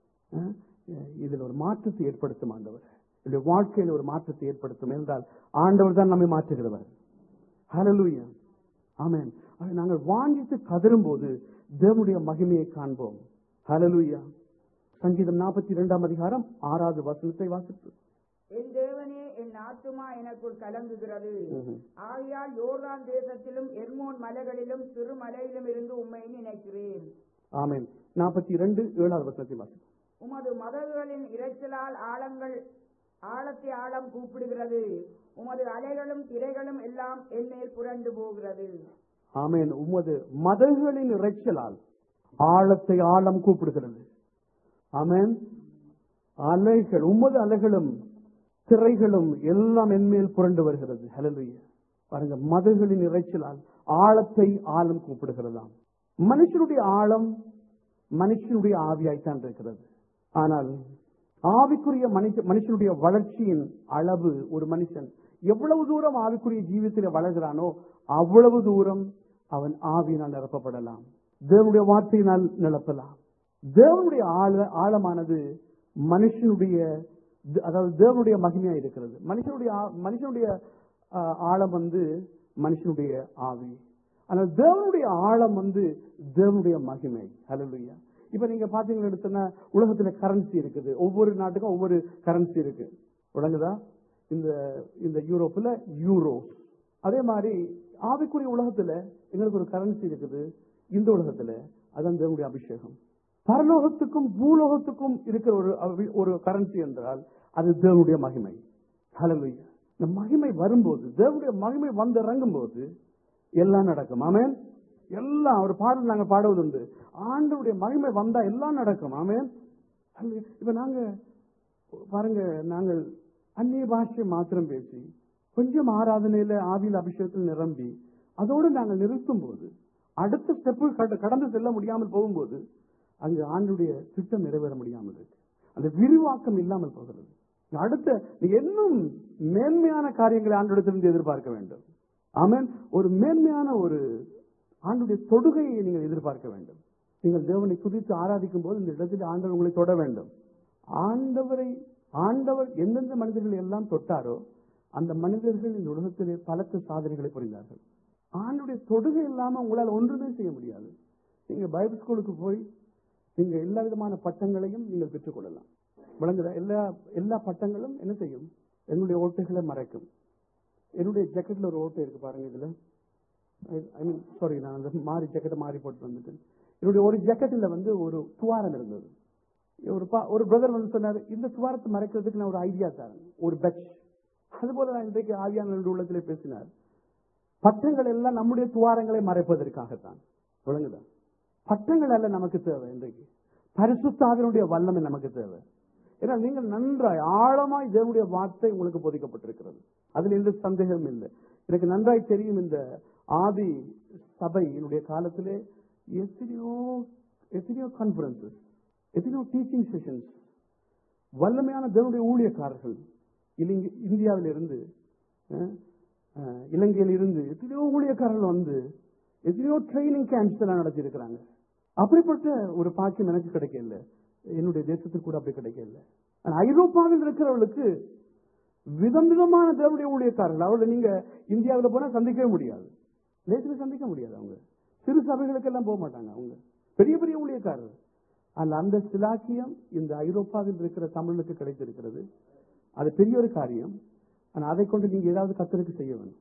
இதில் ஒரு மாற்றத்தை ஏற்படுத்தும், ஆண்டவர் என்னுடைய வாழ்க்கையில் ஒரு மாற்றத்தை ஏற்படுத்தும் என்றால் ஆண்டவர் தான் நம்மை மாற்றுகிறவர். ஹல்லேலூயா, ஆமென். நாங்கள் வாஞ்சித்து கதரும் போது தேவனுடைய மகிமையை காண்போம். ஹல்லேலூயா. சங்கீதம் நாற்பத்தி இரண்டாம் அதிகாரம் ஆறாவது வசனத்தை வாசித்து, என் தேவனே என் ஆத்துமா எனக்குள் கலங்குகிறது, ஆகையால் யோர்தான் தேசத்திலும் எர்மோன் மலைகளிலும் சிறு மலையிலும் இருந்து உம்மை நினைக்கிறேன். ஆமென். நாற்பத்தி இரண்டு ஏழாவது வசனத்தை வாசித்து, உமது மதகுகளின் இரைச்சலால் ஆழங்கள் ஆழத்தை ஆழம் கூப்பிடுகிறது, உமது அலைகளும் திரைகளும் எல்லாம் என்மேல் புரண்டு போகிறது. ஆமென். உமது மதகுகளின் இரைச்சலால் ஆழத்தை ஆழம் கூப்பிடுகிறது. ஆமென். அலைகள், உமது அலைகளும் திரைகளும் எல்லாம் என்மேல் புரண்டு வருகிறது. ஹல்லேலூயா. பாருங்க, மதகுகளின் இரைச்சலால் ஆழத்தை ஆழம் கூப்பிடுகிறதாம். மனுஷனுடைய ஆழம் மனுஷனுடைய ஆவியாய்த்தான் இருக்கிறது. ஆனால் ஆவிக்குரிய மனுஷ மனுஷனுடைய வளர்ச்சியின் அளவு, ஒரு மனுஷன் எவ்வளவு தூரம் ஆவிக்குரிய ஜீவிதத்தில் வளர்கிறானோ அவ்வளவு தூரம் அவன் ஆவியினால் நிரப்பப்படலாம், தேவனுடைய வார்த்தையினால் நிரப்பலாம். தேவனுடைய ஆழ ஆழமானது மனுஷனுடைய, அதாவது தேவனுடைய மகிமையா இருக்கிறது. மனுஷனுடைய மனுஷனுடைய ஆழம் வந்து மனுஷனுடைய ஆவி, ஆனால் தேவனுடைய ஆழம் வந்து தேவனுடைய மகிமை. ஹல்லேலூயா. இப்ப நீங்க பாத்தீங்கன்னா எடுத்தோன்னா உலகத்துல கரன்சி இருக்குது, ஒவ்வொரு நாட்டுக்கும் ஒவ்வொரு கரன்சி இருக்கு, விளங்குதா? இந்த இந்த யூரோப்ல யூரோ, அதே மாதிரி ஆவிக்குரிய உலகத்துல எங்களுக்கு ஒரு கரன்சி இருக்குது. இந்த உலகத்துல அதான் தேவனுடைய அபிஷேகம். பரலோகத்துக்கும் பூலோகத்துக்கும் இருக்கிற ஒரு ஒரு கரன்சி என்றால் அது தேவனுடைய மகிமை. ஹல்லேலூயா. இந்த மகிமை வரும்போது, தேவனுடைய மகிமை வந்து இறங்கும் போது எல்லாம் நடக்கும். ஆமென். எல்லாம் ஒரு பாடல் நாங்கள் பாடுவதுண்டு, ஆண்டவருடைய மகிமை வந்தா எல்லாம் நடக்கும். ஆமென். இப்ப நாங்க பாருங்க, நாங்கள் அந்நிய பாஷை மாத்திரம் பேசி கொஞ்சம் ஆராதனையில ஆவியில் அபிஷேகத்தில் நிரம்பி அதோடு நாங்கள் நிறுத்தும் போது, அடுத்த ஸ்டெப்பு கடந்து செல்ல முடியாமல் போகும்போது அங்கு ஆண்டுடைய திட்டம் நிறைவேற முடியாமல் இருக்கு, அந்த விரிவாக்கம் இல்லாமல் போகிறது. அடுத்த நீங்க இன்னும் மேன்மையான காரியங்களை ஆண்டோடத்திலிருந்து எதிர்பார்க்க வேண்டும். ஆமென். ஒரு மேன்மையான ஒரு ஆண்டுடைய தொடுகையை நீங்கள் எதிர்பார்க்க வேண்டும். நீங்கள் தேவனை குறித்து ஆராதிக்கும் போது இந்த இடத்தில் ஆண்டவர் உங்களை தொட வேண்டும். ஆண்டவரை ஆண்டவர் எந்தெந்த மனிதர்கள் எல்லாம் தொட்டாரோ அந்த மனிதர்கள் இந்த உலகத்திலே பலத்த சாதனைகளை புரிந்தார்கள். ஆண்டுடைய தொடுகை இல்லாம உங்களால் ஒன்றுமே செய்ய முடியாது. நீங்க பைபிள் ஸ்கூலுக்கு போய் நீங்க எல்லா விதமான பட்டங்களையும் நீங்கள் பெற்றுக்கொள்ளலாம். விளங்குதா? எல்லா எல்லா பட்டங்களும் என்ன செய்யும்? என்னுடைய ஓட்டைகளை மறைக்கும். என்னுடைய ஜாக்கெட்ல ஒரு ஓட்டை இருக்கு பாருங்க, இதுல ஐ மீன் சாரி, நான் அந்த மாறி ஜாக்கெட்டை மாறி போட்டு வந்துட்டேன். என்னுடைய ஒரு ஜாக்கெட்டில் வந்து ஒரு துவாரம் இருந்தது. ஒரு பா- ஒரு பிரதர் வந்து சொன்னார், இந்த துவாரத்தை மறைக்கிறதுக்கு நான் ஒரு ஐடியா தரேன், ஒரு பெட்ச். அதுபோல நான் இன்றைக்கு ஆவியானவருடைய உள்ளத்திலே பேசினார். பட்டங்கள் எல்லாம் நம்முடைய துவாரங்களை மறைப்பதற்காகத்தான். விளங்குதா? பட்டங்கள் அல்ல நமக்கு தேவை. இன்றைக்கு பரிசுத்த ஆவியினுடைய வல்லமை நமக்கு தேவை. ஏன்னா நீங்கள் நன்றாய் ஆழமாய் தேவனுடைய வார்த்தை உங்களுக்கு போதிக்கப்பட்டிருக்கிறது, அதில் எந்த சந்தேகமும் இல்லை. எனக்கு நன்றாய் தெரியும், இந்த ஆதி சபையினுடைய காலத்திலே எத்தனையோ எத்தனையோ கான்பரன்சஸ், எத்தனையோ டீச்சிங் செஷன்ஸ், வல்லமையான தேவனுடைய ஊழியக்காரர்கள் இலங்கை இந்தியாவில் இருந்து இலங்கையில் இருந்து எத்தனையோ ஊழியக்காரர்கள் வந்து எத்தனையோ ட்ரைனிங் கேம்ப்ஸ் எல்லாம் நடத்தி இருக்கிறாங்க. அப்படிப்பட்ட ஒரு பாக்கியம் எனக்கு கிடைக்கல, என்னுடைய தேசத்துக்கு கூட அப்படி கிடைக்கல. ஐரோப்பாவில் இருக்கிறவர்களுக்கு விதம் விதமான தேவனுடைய ஊழியக்காரர்கள், அவர்களை நீங்க இந்தியாவில் போனா சந்திக்கவே முடியாது, தேசத்தில் சந்திக்க முடியாது. அவங்க சிறு சபைகளுக்கு எல்லாம் போக மாட்டாங்க, அவங்க பெரிய பெரிய ஊழியக்காரர்கள். அந்த அந்த சிலாக்கியம் இந்த ஐரோப்பாவில் இருக்கிற தமிழுக்கு கிடைத்திருக்கிறது. அது பெரிய ஒரு காரியம். ஆனால் அதை கொண்டு நீங்க ஏதாவது கத்தருக்கு செய்ய வேணும்.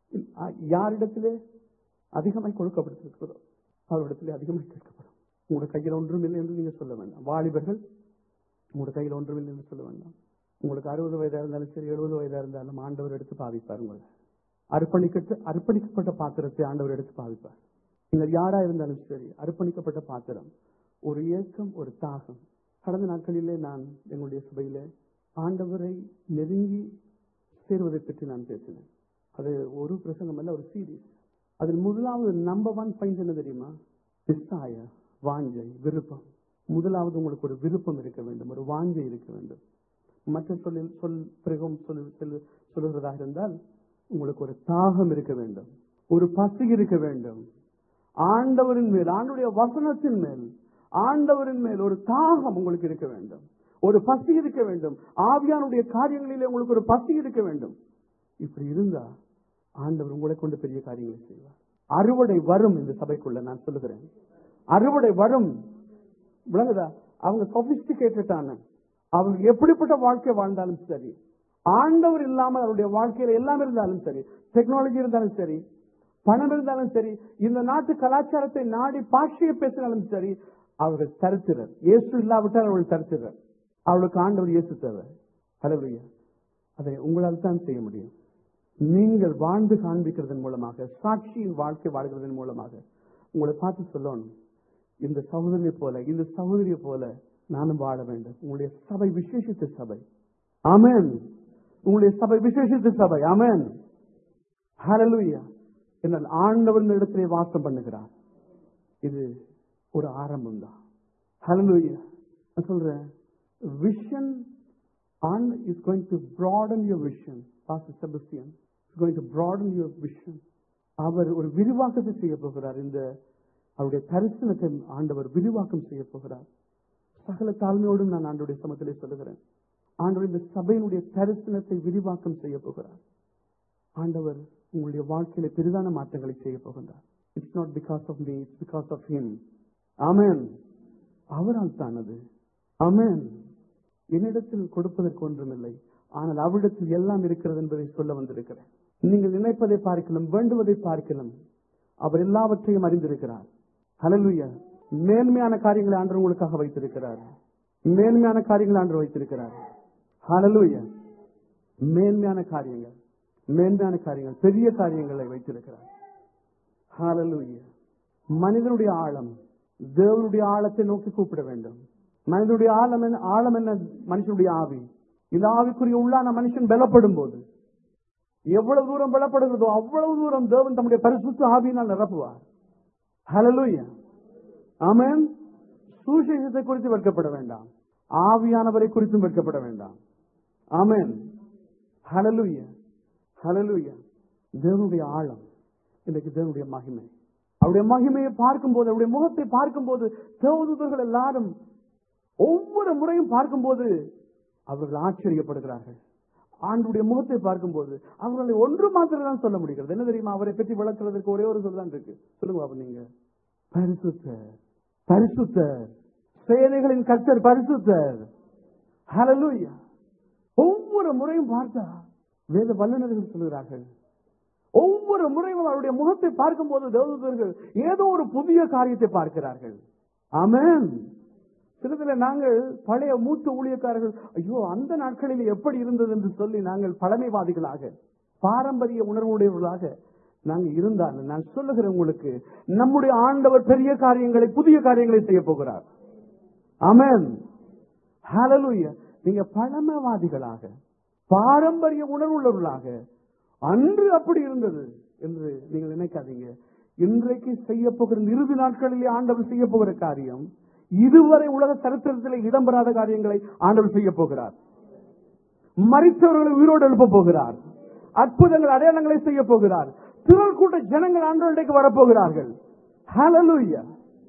யாரிடத்திலே அதிகமாய் கொடுக்கப்பட்டிருக்கிறதோ அவரிடத்திலே அதிகமாய் கேட்கப்படும். உங்களோட கையில் ஒன்றும் இல்லை என்று நீங்க சொல்ல வேண்டாம். வாலிபர்கள், உங்களோட கையில் ஒன்றும் இல்லை என்று சொல்ல வேண்டாம். உங்களுக்கு அறுபது வயதா இருந்தாலும் சரி, எழுபது வயதா இருந்தாலும் ஆண்டவர் எடுத்து பாவிப்பார். உங்களை அர்ப்பணிக்க அர்ப்பணிக்கப்பட்ட பாத்திரத்தை ஆண்டவர் எடுத்து பாவிப்பார். நீங்கள் யாரா இருந்தாலும் சரி, அர்ப்பணிக்கப்பட்ட பாத்திரம், ஒரு ஏக்கம், ஒரு தாகம். கடந்த நாட்களிலே நான் எங்களுடைய சபையிலே ஆண்டவரை நெருங்கி சேருவதை பற்றி நான் பேசினேன். அது ஒரு பிரசங்கம் அல்ல, ஒரு சீரீஸ். அதில் முதலாவது நம்பர் ஒன் பாயிண்ட் என்ன தெரியுமா? விசாய, வாஞ்சை, விருப்பம். முதலாவது உங்களுக்கு ஒரு விருப்பம் இருக்க வேண்டும், ஒரு வாஞ்சை இருக்க வேண்டும். மற்ற சொல்லில் சொல் பிரகம் சொல்லுகிறதாக இருந்தால் உங்களுக்கு ஒரு தாகம் இருக்க வேண்டும், ஒரு பசி இருக்க வேண்டும். ஆண்டவரின் மேல், ஆண்டவருடைய வசனத்தின் மேல், ஆண்டவரின் மேல் ஒரு தாகம் உங்களுக்கு இருக்க வேண்டும், ஒரு பசி இருக்க வேண்டும். ஆவியானுடைய காரியங்களிலே உங்களுக்கு ஒரு பசி இருக்க வேண்டும். இப்படி இருந்தா ஆண்டவர் உங்களை கொண்டு பெரிய காரியங்களை செய்வார். அறுவடை வரும். இந்த சபைக்குள்ள நான் சொல்லுகிறேன், அறுவடை வரும். விளங்குதா? அவங்க சொபிஸ்டிகேட்டடான, அவங்க எப்படிப்பட்ட வாழ்க்கை வாழ்ந்தாலும் சரி, ஆண்டவர் இல்லாமல் அவருடைய வாழ்க்கையில எல்லாம் இருந்தாலும் சரி, டெக்னாலஜி இருந்தாலும் சரி, பணம் இருந்தாலும் சரி, இந்த நாட்டு கலாச்சாரத்தை நாடி பாஷையை பேசினாலும் சரி, அவர்கள் தரித்திரர். இயேசு இல்லாவிட்டால் அவர்கள் தரித்திரர். அவளுக்கு ஆண்டவர் இயேசு தேவை. ஹல்லேலூயா. அதை உங்களால் தான் செய்ய முடியும். நீங்கள் வாழ்ந்து காண்பிக்கிறதன் மூலமாக, சாட்சியின் வாழ்க்கை வாழ்கிறதன் மூலமாக உங்களை பார்த்து சொல்லணும், இந்த சகோதரியை போல, இந்த சகோதரியை போல நானும் வாழ வேண்டும். உங்களுடைய சபை விசேஷித்த சபை. ஆமென். உங்களுடைய சபை விசேஷித்த சபை. ஆமென். ஹல்லேலூயா. என்னால் ஆண்டவர் இடத்திலே வாசம் பண்ணுகிறார். இது ஒரு ஆரம்பம் தான். ஹல்லேலூயா. நான் சொல்றேன், vision on is going to broaden your vision. Pastor Sebastian is going to broaden your vision. அவர் ஒரு விரிவாக்கத்தை செய்ய போகிறார். இந்த அவருடைய தரிசனத்தை ஆண்டவர் விரிவாக்கம் செய்ய போகிறார். சகல தாழ்மையோடும் நான் ஆண்டவருடைய சமத்திலே சொல்லுகிறேன், ஆண்டவர் இந்த சபையினுடைய தரிசனத்தை விரிவாக்கம் செய்ய போகிறார். ஆண்டவர் உங்களுடைய வாழ்க்கையில பெரிதான மாற்றங்களை செய்ய போகின்றார். It's not because of me, it's because of him. Amen. அவரால் தான் அது. ஆமென். என்னிடத்தில் கொடுப்பதற்கு ஒன்றுமில்லை, ஆனால் அவரிடத்தில் எல்லாம் இருக்கிறது என்பதை சொல்ல வந்திருக்கிறேன். நீங்கள் நினைப்பதை பார்க்கலாம், வேண்டுவதை பார்க்கலாம், அவர் எல்லாவற்றையும் அறிந்திருக்கிறார். ஹல்லேலூயா. மேன்மையான காரியங்களை ஆண்டவர் உங்களுக்காக வைத்திருக்கிறார். மேன்மையான காரியங்களை ஆண்டவர் வைத்திருக்கிறார். ஹல்லேலூயா. மேன்மையான காரியங்கள், மேன்மையான காரியங்கள், பெரிய காரியங்களை வைத்திருக்கிறார். ஹல்லேலூயா. மனிதனுடைய ஆழம் தேவனுடைய ஆழத்தை நோக்கி கூப்பிட வேண்டும். மனிதனுடைய ஆழம் என்ன? ஆழம் என்ன? மனுஷனுடைய ஆவி. இந்த ஆவிக்குரிய உள்ளான மனுஷன் பலப்படும் போது எவ்வளவு தூரம் பலப்படுகிறதோ அவ்வளவு தூரம் தேவன் தம்முடைய பரிசுத்த ஆவியினால் நிரப்புவார். ஹல்லேலூயா. ஆமென். சுவிசேஷத்தை குறித்து வெட்கப்பட வேண்டாம், ஆவியானவரை குறித்தும் வெட்கப்பட வேண்டாம். ஆமென். ஹல்லேலூயா. ஹல்லேலூயா. தேவனுடைய ஆழம், இன்றைக்கு தேவனுடைய மகிமை, அவருடைய மகிமையை பார்க்கும் போது, அவருடைய முகத்தை பார்க்கும் போது, தேவதூதர்கள் எல்லாரும் ஒவ்வொரு முறையும் பார்க்கும் போது அவர்கள் ஆச்சரியப்படுகிறார்கள். ஆண்டுடைய முகத்தை பார்க்கும் போது அவர்களை ஒன்று மாத்திரம் தான் சொல்ல முடிகிறது. என்ன தெரியுமா? அவரை பற்றி விளக்குறதுக்கு ஒரே ஒரு சொல் தான் இருக்கு. சொல்லுங்க பாப்பா. நீங்க பரிசுத்தர், பரிசுத்தர், சேனைகளின் கர்த்தர் பரிசுத்தர். ஹல்லேலூயா. ஒவ்வொரு முறையும் பார்த்தா வேத வல்லுநர்கள் சொல்லுகிறார்கள், ஒவ்வொரு முறையும் அவருடைய முகத்தை பார்க்கும் போது தேவதூதர்கள் ஏதோ ஒரு புதிய காரியத்தை பார்க்கிறார்கள். ஆமென். சிலதுல நாங்கள் பழைய மூத்த ஊழியக்காரர்கள் ஐயோ அந்த நாட்களில் எப்படி இருந்தது என்று சொல்லி நாங்கள் பழமைவாதிகளாக பாரம்பரிய உணர்வுடையவர்களாக நாங்கள் இருந்தாலும் நான் சொல்லுகிறேன் உங்களுக்கு, நம்முடைய ஆண்டவர் பெரிய காரியங்களை புதிய காரியங்களை செய்ய போகிறார். ஆமென். ஹல்லேலூயா. நீங்க பழமைவாதிகளாக பாரம்பரிய உணர்வுள்ளவர்களாக அன்று அப்படி இருந்தது என்று நீங்கள் நினைக்காதீங்க. இன்றைக்கு செய்ய போகிற இறுதி நாட்களிலே ஆண்டவர் செய்ய போகிற காரியம் இதுவரை உலக சரித்திரத்தில் இடம்பெறாத காரியங்களை ஆண்டவர் செய்ய போகிறார். மரித்தவர்களை உயிரோடு எழுப்ப போகிறார். அற்புதங்கள் அடையாளங்களை செய்ய போகிறார். திரள் கூட்ட ஜனங்கள் ஆண்டவருக்கு வரப்போகிறார்கள். ஹல்லேலூயா.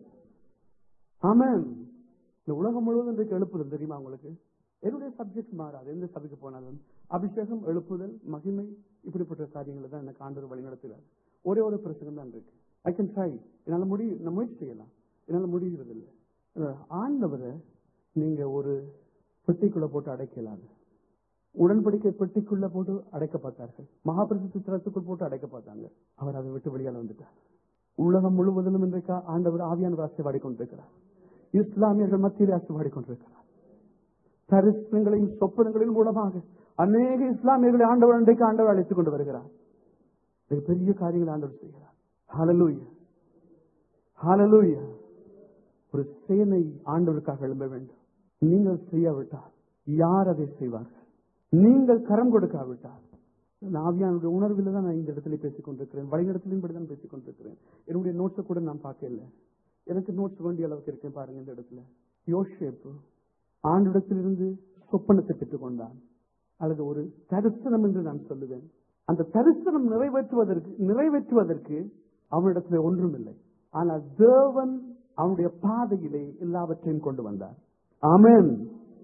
ஆமென். இந்த உலகம் முழுவதும் இன்றைக்கு எழுப்புதல் தெரியுமா உங்களுக்கு? என்னுடைய சப்ஜெக்ட் மாறாது. எந்த சபைக்கு போனாலும் அபிஷேகம், எழுப்புதல், மகிமை, இப்படிப்பட்ட காரியங்களை தான் எனக்கு ஆண்டவர் வழி நடத்துகிறார். ஒரே ஒரு பிரசங்கம் தான் இருக்கு. I can try. என்னால முடியும், நான் முயற்சி செய்யலாம். என்னால முடிகிறது இல்லை. ஆண்டவரை நீங்க ஒரு பெட்டிக்குள்ள போட்டு அடைக்கலாது. உடன்படிக்கை பெட்டிக்குள்ள போட்டு அடைக்க பார்த்தார்கள். மகாபிரசித்தி திறத்துக்குள் போட்டு அடைக்க பார்த்தாங்க. அவர் அதை விட்டு வெளியால வந்துட்டார். உலகம் முழுவதிலும் இன்றைக்கு ஆண்டவர் ஆவியானவர் ஆசைவாடி கொண்டிருக்கிறார். இஸ்லாமியர்கள் மத்தியிலே ஆசைவாடி கொண்டிருக்கிறார். தரிசனங்களையும் சொப்பனங்களின் மூலமாக அநேக இஸ்லாமியர்களை ஆண்டவர் இன்றைக்கு ஆண்டவர் அழைத்துக் கொண்டு வருகிறார். பெரிய காரியங்களை ஆண்டவர் செய்கிறார். ஹல்லேலூயா. ஹல்லேலூயா. ஒரு சேனை ஆண்டவருக்காக எழும்ப வேண்டும். நீங்கள் செய்யாவிட்டால் யார் அதை செய்வார்கள்? நீங்கள் கரம் கொடுக்காவிட்டால். ஆவியானுடைய உணர்வில் தான் நான் இந்த இடத்துல பேசிக் கொண்டிருக்கிறேன். வழிநடத்திலும் தான் பேசிக் கொண்டிருக்கிறேன். என்னுடைய நோட்ஸை கூட நான் பார்க்கல. எனக்கு நோட்ஸ் வேண்டிய அளவுக்கு இருக்கேன் பாருங்க. இந்த இடத்துல யோசேப்பு ஆண்டிடத்திலிருந்து சொப்பனத்தை பெற்றுக் கொண்டான், அல்லது ஒரு தரிசனம் என்று நான் சொல்லுவேன். அந்த தரிசனம் நிறைவேற்றுவதற்கு நிறைவேற்றுவதற்கு அவனிடத்துல ஒன்றும் இல்லை. ஆனால் தேவன் அவனுடைய பாதையிலே எல்லாவற்றையும் கொண்டு வந்தார். ஆமென்.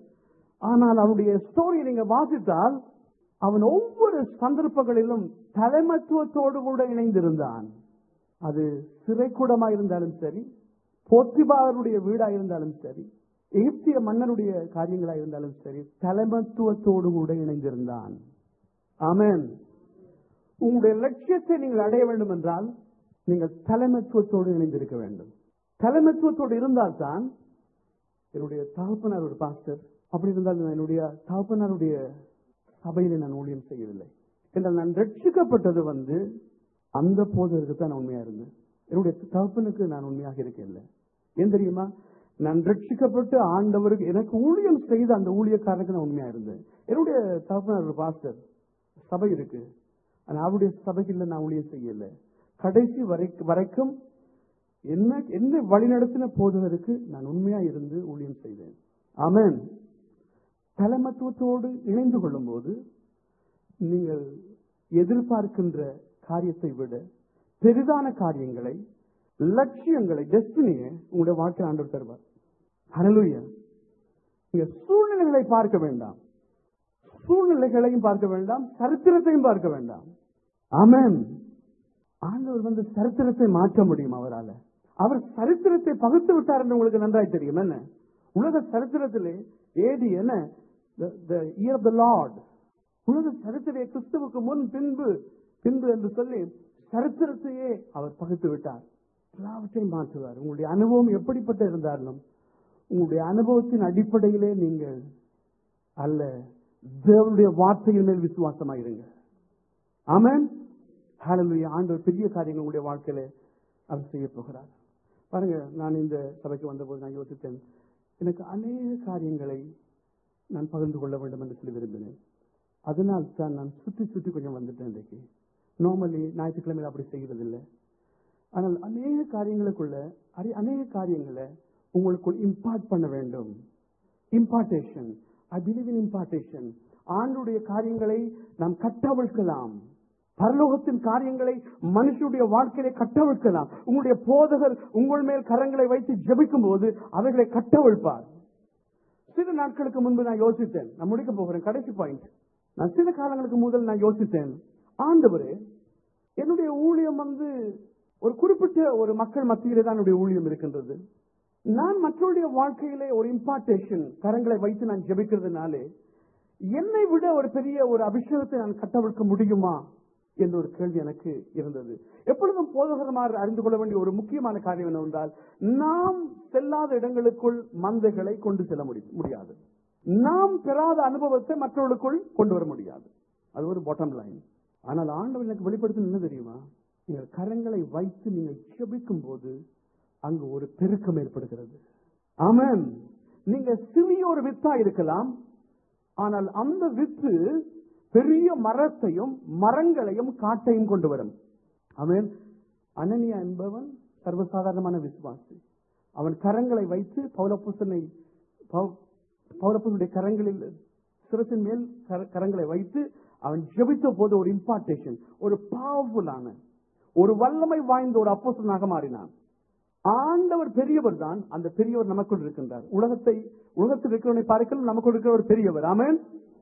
ஆனால் அவனுடைய ஸ்டோரியை நீங்க வாசித்தால் அவன் ஒவ்வொரு சந்தர்ப்பங்களிலும் தலைமத்துவத்தோடு கூட இணைந்திருந்தான். அது சிறைக்கூடமா இருந்தாலும் சரி, போத்திபாருடைய வீடா இருந்தாலும் சரி, எகிப்திய மன்னருடைய காரியங்களா இருந்தாலும் சரி, தலைமத்துவத்தோடு கூட இணைந்திருந்தான். ஆமென். உங்களுடைய லட்சியத்தை நீங்கள் அடைய வேண்டும் என்றால் நீங்கள் தலைமத்துவத்தோடு இணைந்திருக்க வேண்டும். தலைமத்துவத்தோடு இருந்தால்தான், என்னுடைய தகப்பனார் ஒரு பாஸ்டர், அப்படி இருந்தால் என்னுடைய தகப்பனாருடைய சபையில நான் ஊழியம் செய்யவில்லை என்றால் நான் ரட்சிக்கப்பட்டது வந்து அந்த போதற்கு தான் நான் உண்மையா இருந்தேன். என்னுடைய தகப்பனுக்கு நான் உண்மையாக இருக்கேன். ஏன் தெரியுமா? நான் ரட்சிக்கப்பட்டு ஆண்டவருக்கு எனக்கு ஊழியம் செய்த அந்த ஊழியக்காரனுக்கு நான் உண்மையா இருந்தேன். என்னுடைய தகப்பனார் ஒரு பாஸ்டர், சபை இருக்கு, ஆனா அவருடைய சபையில் நான் ஊழியம் செய்யல. கடைசி வரைக்கும் என்ன என்ன வழிநடத்தின போதகருக்கு நான் உண்மையா இருந்து ஊழியம் செய்தேன். ஆமென். தலைமத்துவத்தோடு இணைந்து கொள்ளும் போது நீங்கள் எதிர்பார்க்கின்ற காரியத்தை விட பெரிதான காரியங்களை, லட்சியங்களை, டெஸ்டினியை உங்களுடைய வாழ்க்கை ஆண்டவர் தருவார். ஹல்லேலூயா. நீங்க சூழ்நிலைகளை பார்க்க வேண்டாம், சூழ்நிலைகளையும் பார்க்க வேண்டாம், சரித்திரத்தையும் பார்க்க வேண்டாம். ஆமென். ஆண்டவர் வந்து சரித்திரத்தை மாற்ற முடியும் அவரால். அவர் சரித்திரத்தை பகுத்து விட்டார் என்று உங்களுக்கு நன்றாய் தெரியும். என்ன உலக சரித்திரத்திலே ஏடி என்ன the year of the Lord, உலக சரித்திர கிறிஸ்துவுக்கு முன் பின்பு பின்பு என்று சொல்லி சரித்திரத்தையே அவர் பகுத்து விட்டார். எல்லாவற்றையும் மாற்றுவார். உங்களுடைய அனுபவம் எப்படிப்பட்ட இருந்தாலும் உங்களுடைய அனுபவத்தின் அடிப்படையிலே நீங்கள் அல்ல, தேவனுடைய வார்த்தையின் மேல் விசுவாசமாயிருங்க. ஆமென். ஹல்லேலூயா. ஆண்டவர் பெரிய காரியங்கள் உங்களுடைய வாழ்க்கையில அவர் செய்ய போகிறார். பாருங்க, நான் இந்த சபைக்கு வந்தபோது நான் யோசித்தேன், எனக்கு அநேக காரியங்களை நான் பகிர்ந்து கொள்ள வேண்டும் என்று சொல்லி விரும்பினேன். அதனால் தான் நான் சுற்றி சுற்றி கொஞ்சம் வந்துட்டேன். இன்றைக்கு நார்மலி ஞாயிற்றுக்கிழமையில் அப்படி செய்வதில்லை. ஆனால் அநேக காரியங்களுக்குள்ள அநேக காரியங்களை உங்களுக்குள் இம்பார்ட் பண்ண வேண்டும். Impartation. I believe in impartation. ஆண்டுடைய காரியங்களை நாம் கட்டவிழ்க்கலாம். பரலோகத்தின் காரியங்களை மனுஷனுடைய வாழ்க்கையை கட்டவிழ்க்கலாம். உங்களுடைய போதகர் உங்கள் மேல் கரங்களை வைத்து ஜெபிக்கும் போது அவைகளை கட்டவிழ்ப்பார். சில நாட்களுக்கு முன்பு நான் யோசித்தேன், நான் முடிக்க போகிறேன், கடைசி பாயிண்ட். நான் சில காலங்களுக்கு முதல் நான் யோசித்தேன், ஆண்டவரே, என்னுடைய ஊழியம் வந்து ஒரு குறிப்பிட்ட ஒரு மக்கள் மத்தியிலே தான் என்னுடைய ஊழியம் இருக்கின்றது. நான் மற்றவருடைய வாழ்க்கையிலே ஒரு இம்பார்டேஷன் கரங்களை வைத்து நான் ஜெபிக்கிறதுனாலே என்னை விட ஒரு பெரிய ஒரு அபிஷேகத்தை நான் கட்டவிழ்க்க முடியுமா என்ற ஒரு கேள்வி எனக்கு இருந்தது. எப்பொழுதும் போதகரமாக அறிந்து கொள்ள வேண்டிய ஒரு முக்கியமான காரியம் என்னவென்றால், நாம் செல்லாத இடங்களுக்குள் மந்தைகளை கொண்டு செல்ல முடியாது. நாம் பெறாத அனுபவத்தை மற்றவர்களுக்குள் கொண்டு வர முடியாது. அது ஒரு பாட்டம் லைன். ஆனால் ஆண்டவர் எனக்கு வெளிப்படுத்த என்ன தெரியுமா? நீங்கள் கரங்களை வைத்து நீங்கள் ஜெபிக்கும் போது அங்கு ஒரு பெருக்கம் ஏற்படுகிறது. ஆமென். நீங்க சிறிய ஒரு வித்தா இருக்கலாம், ஆனால் அந்த வித்து பெரிய மரத்தையும் மரங்களையும் காட்டையும் கொண்டு வரும். ஆமென். அனனியா என்பவன் சர்வசாதாரணமான விசுவாசி. அவன் கரங்களை வைத்து பவுலப்போஸ்தலனை பவுலப்போஸ்தலனுடைய கரங்களில் சிரசின் மேல் கரங்களை வைத்து அவன் ஜெபித்த போது ஒரு இம்பார்ட்டேஷன், ஒரு பவர்ஃபுல்லான, ஒரு வல்லமை வாய்ந்த ஒரு அப்போஸ்தலனாக மாறினான். ஆண்டவர் பெரியவர் தான். அந்த பெரியவர் நமக்குள் இருக்கின்றார். உலகத்தை உலகத்தில் இருக்கிறவனை பார்க்கலாம் நமக்குள் இருக்கிறவர் பெரியவர். ஆமென்.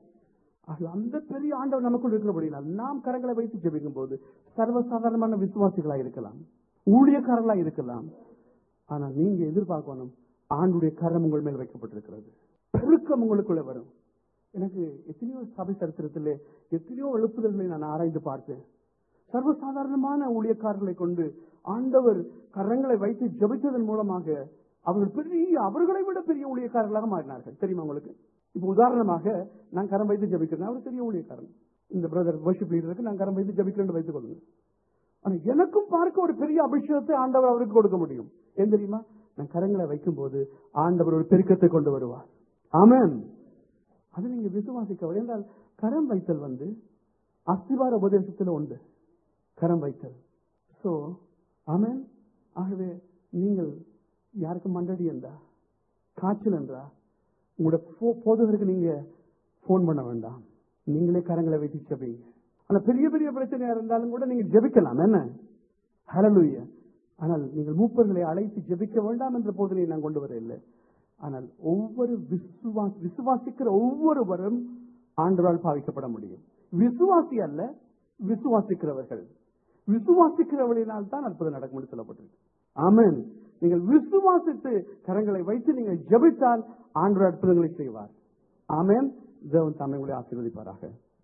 அந்த பெரிய ஆண்டவர் நமக்குள் இருக்கிறபடினால் நாம் கரங்களை வைத்து ஜெபிக்கும் போது சர்வசாதாரணமான விசுவாசிகளா இருக்கலாம், ஊழியக்காரர்களா இருக்கலாம். ஆனா நீங்க எதிர்பார்க்கணும், ஆண்டுடைய கரம் உங்கள் மேல் வைக்கப்பட்டிருக்கிறது, பெருக்கம் உங்களுக்குள்ள வரும். எனக்கு எத்தனையோ சபை சரித்திரத்திலே எத்தனையோ எழுப்புதல்களை நான் ஆராய்ந்து பார்த்தேன். சர்வசாதாரணமான ஊழியக்காரர்களை கொண்டு ஆண்டவர் கரங்களை வைத்து ஜெபித்ததன் மூலமாக அவர்கள் பெரிய அவர்களை விட பெரிய ஊழியக்காரர்களாக மாறினார்கள். தெரியுமா உங்களுக்கு? இப்ப உதாரணமாக நான் கரம் வைத்து ஜெபிக்கிறேன், அவர் பெரிய ஊழியக்காரன். இந்த பிரதர் வர்ஷிப் லீடருக்கு நான் கரம் வைத்து ஜெபிக்கிறேன் வைத்துக் கொள்ளுங்க. ஆனா எனக்கும் பார்க்க ஒரு பெரிய அபிஷேகத்தை ஆண்டவர் அவருக்கு கொடுக்க முடியும். ஏன் தெரியுமா? நான் கரங்களை வைக்கும் போது ஆண்டவர் ஒரு பெருக்கத்தை கொண்டு வருவார். ஆமென். அதை நீங்க விசுவாசிக்க. என்றால் கரம் வைத்தல் வந்து அஸ்திவார உபதேசத்தில் உண்டு, கரம் வைத்தல். So amen. ஆகவே நீங்கள் யாருக்கு மண்டடி என்றா, காய்ச்சல் என்றா, உங்களோட போதகருக்கு நீங்க போன் பண்ண வேண்டாம், நீங்களே கரங்களை வைத்து ஜெபிங்க. ஆனா பெரிய பெரிய பிரச்சனையா இருந்தாலும் கூட நீங்க ஜெபிக்கலாம். என்ன ஹல்லேலூயா. ஆனால் நீங்கள் மூப்பர்களை அழைத்து ஜெபிக்க வேண்டாம் என்ற போதனையை நான் கொண்டு வர இல்லை. ஆனால் ஒவ்வொரு விசுவாச விசுவாசிக்கிற ஒவ்வொருவரும் ஆண்டவரால் பாவிக்கப்பட முடியும். விசுவாசி அல்ல, விசுவாசிக்கிறவர்கள். விசுவாசிக்கிறவர்களினால் தான் அற்புதம் நடக்கும் என்று சொல்லப்பட்டிருக்கு. ஆமென். நீங்கள் விசுவாசித்து கரங்களை வைத்து நீங்கள் ஜெபித்தால் ஆண்டவர் அற்புதங்களை செய்வார். ஆமென். தேவன் தாமே உங்களை ஆசீர்வதிப்பாராக.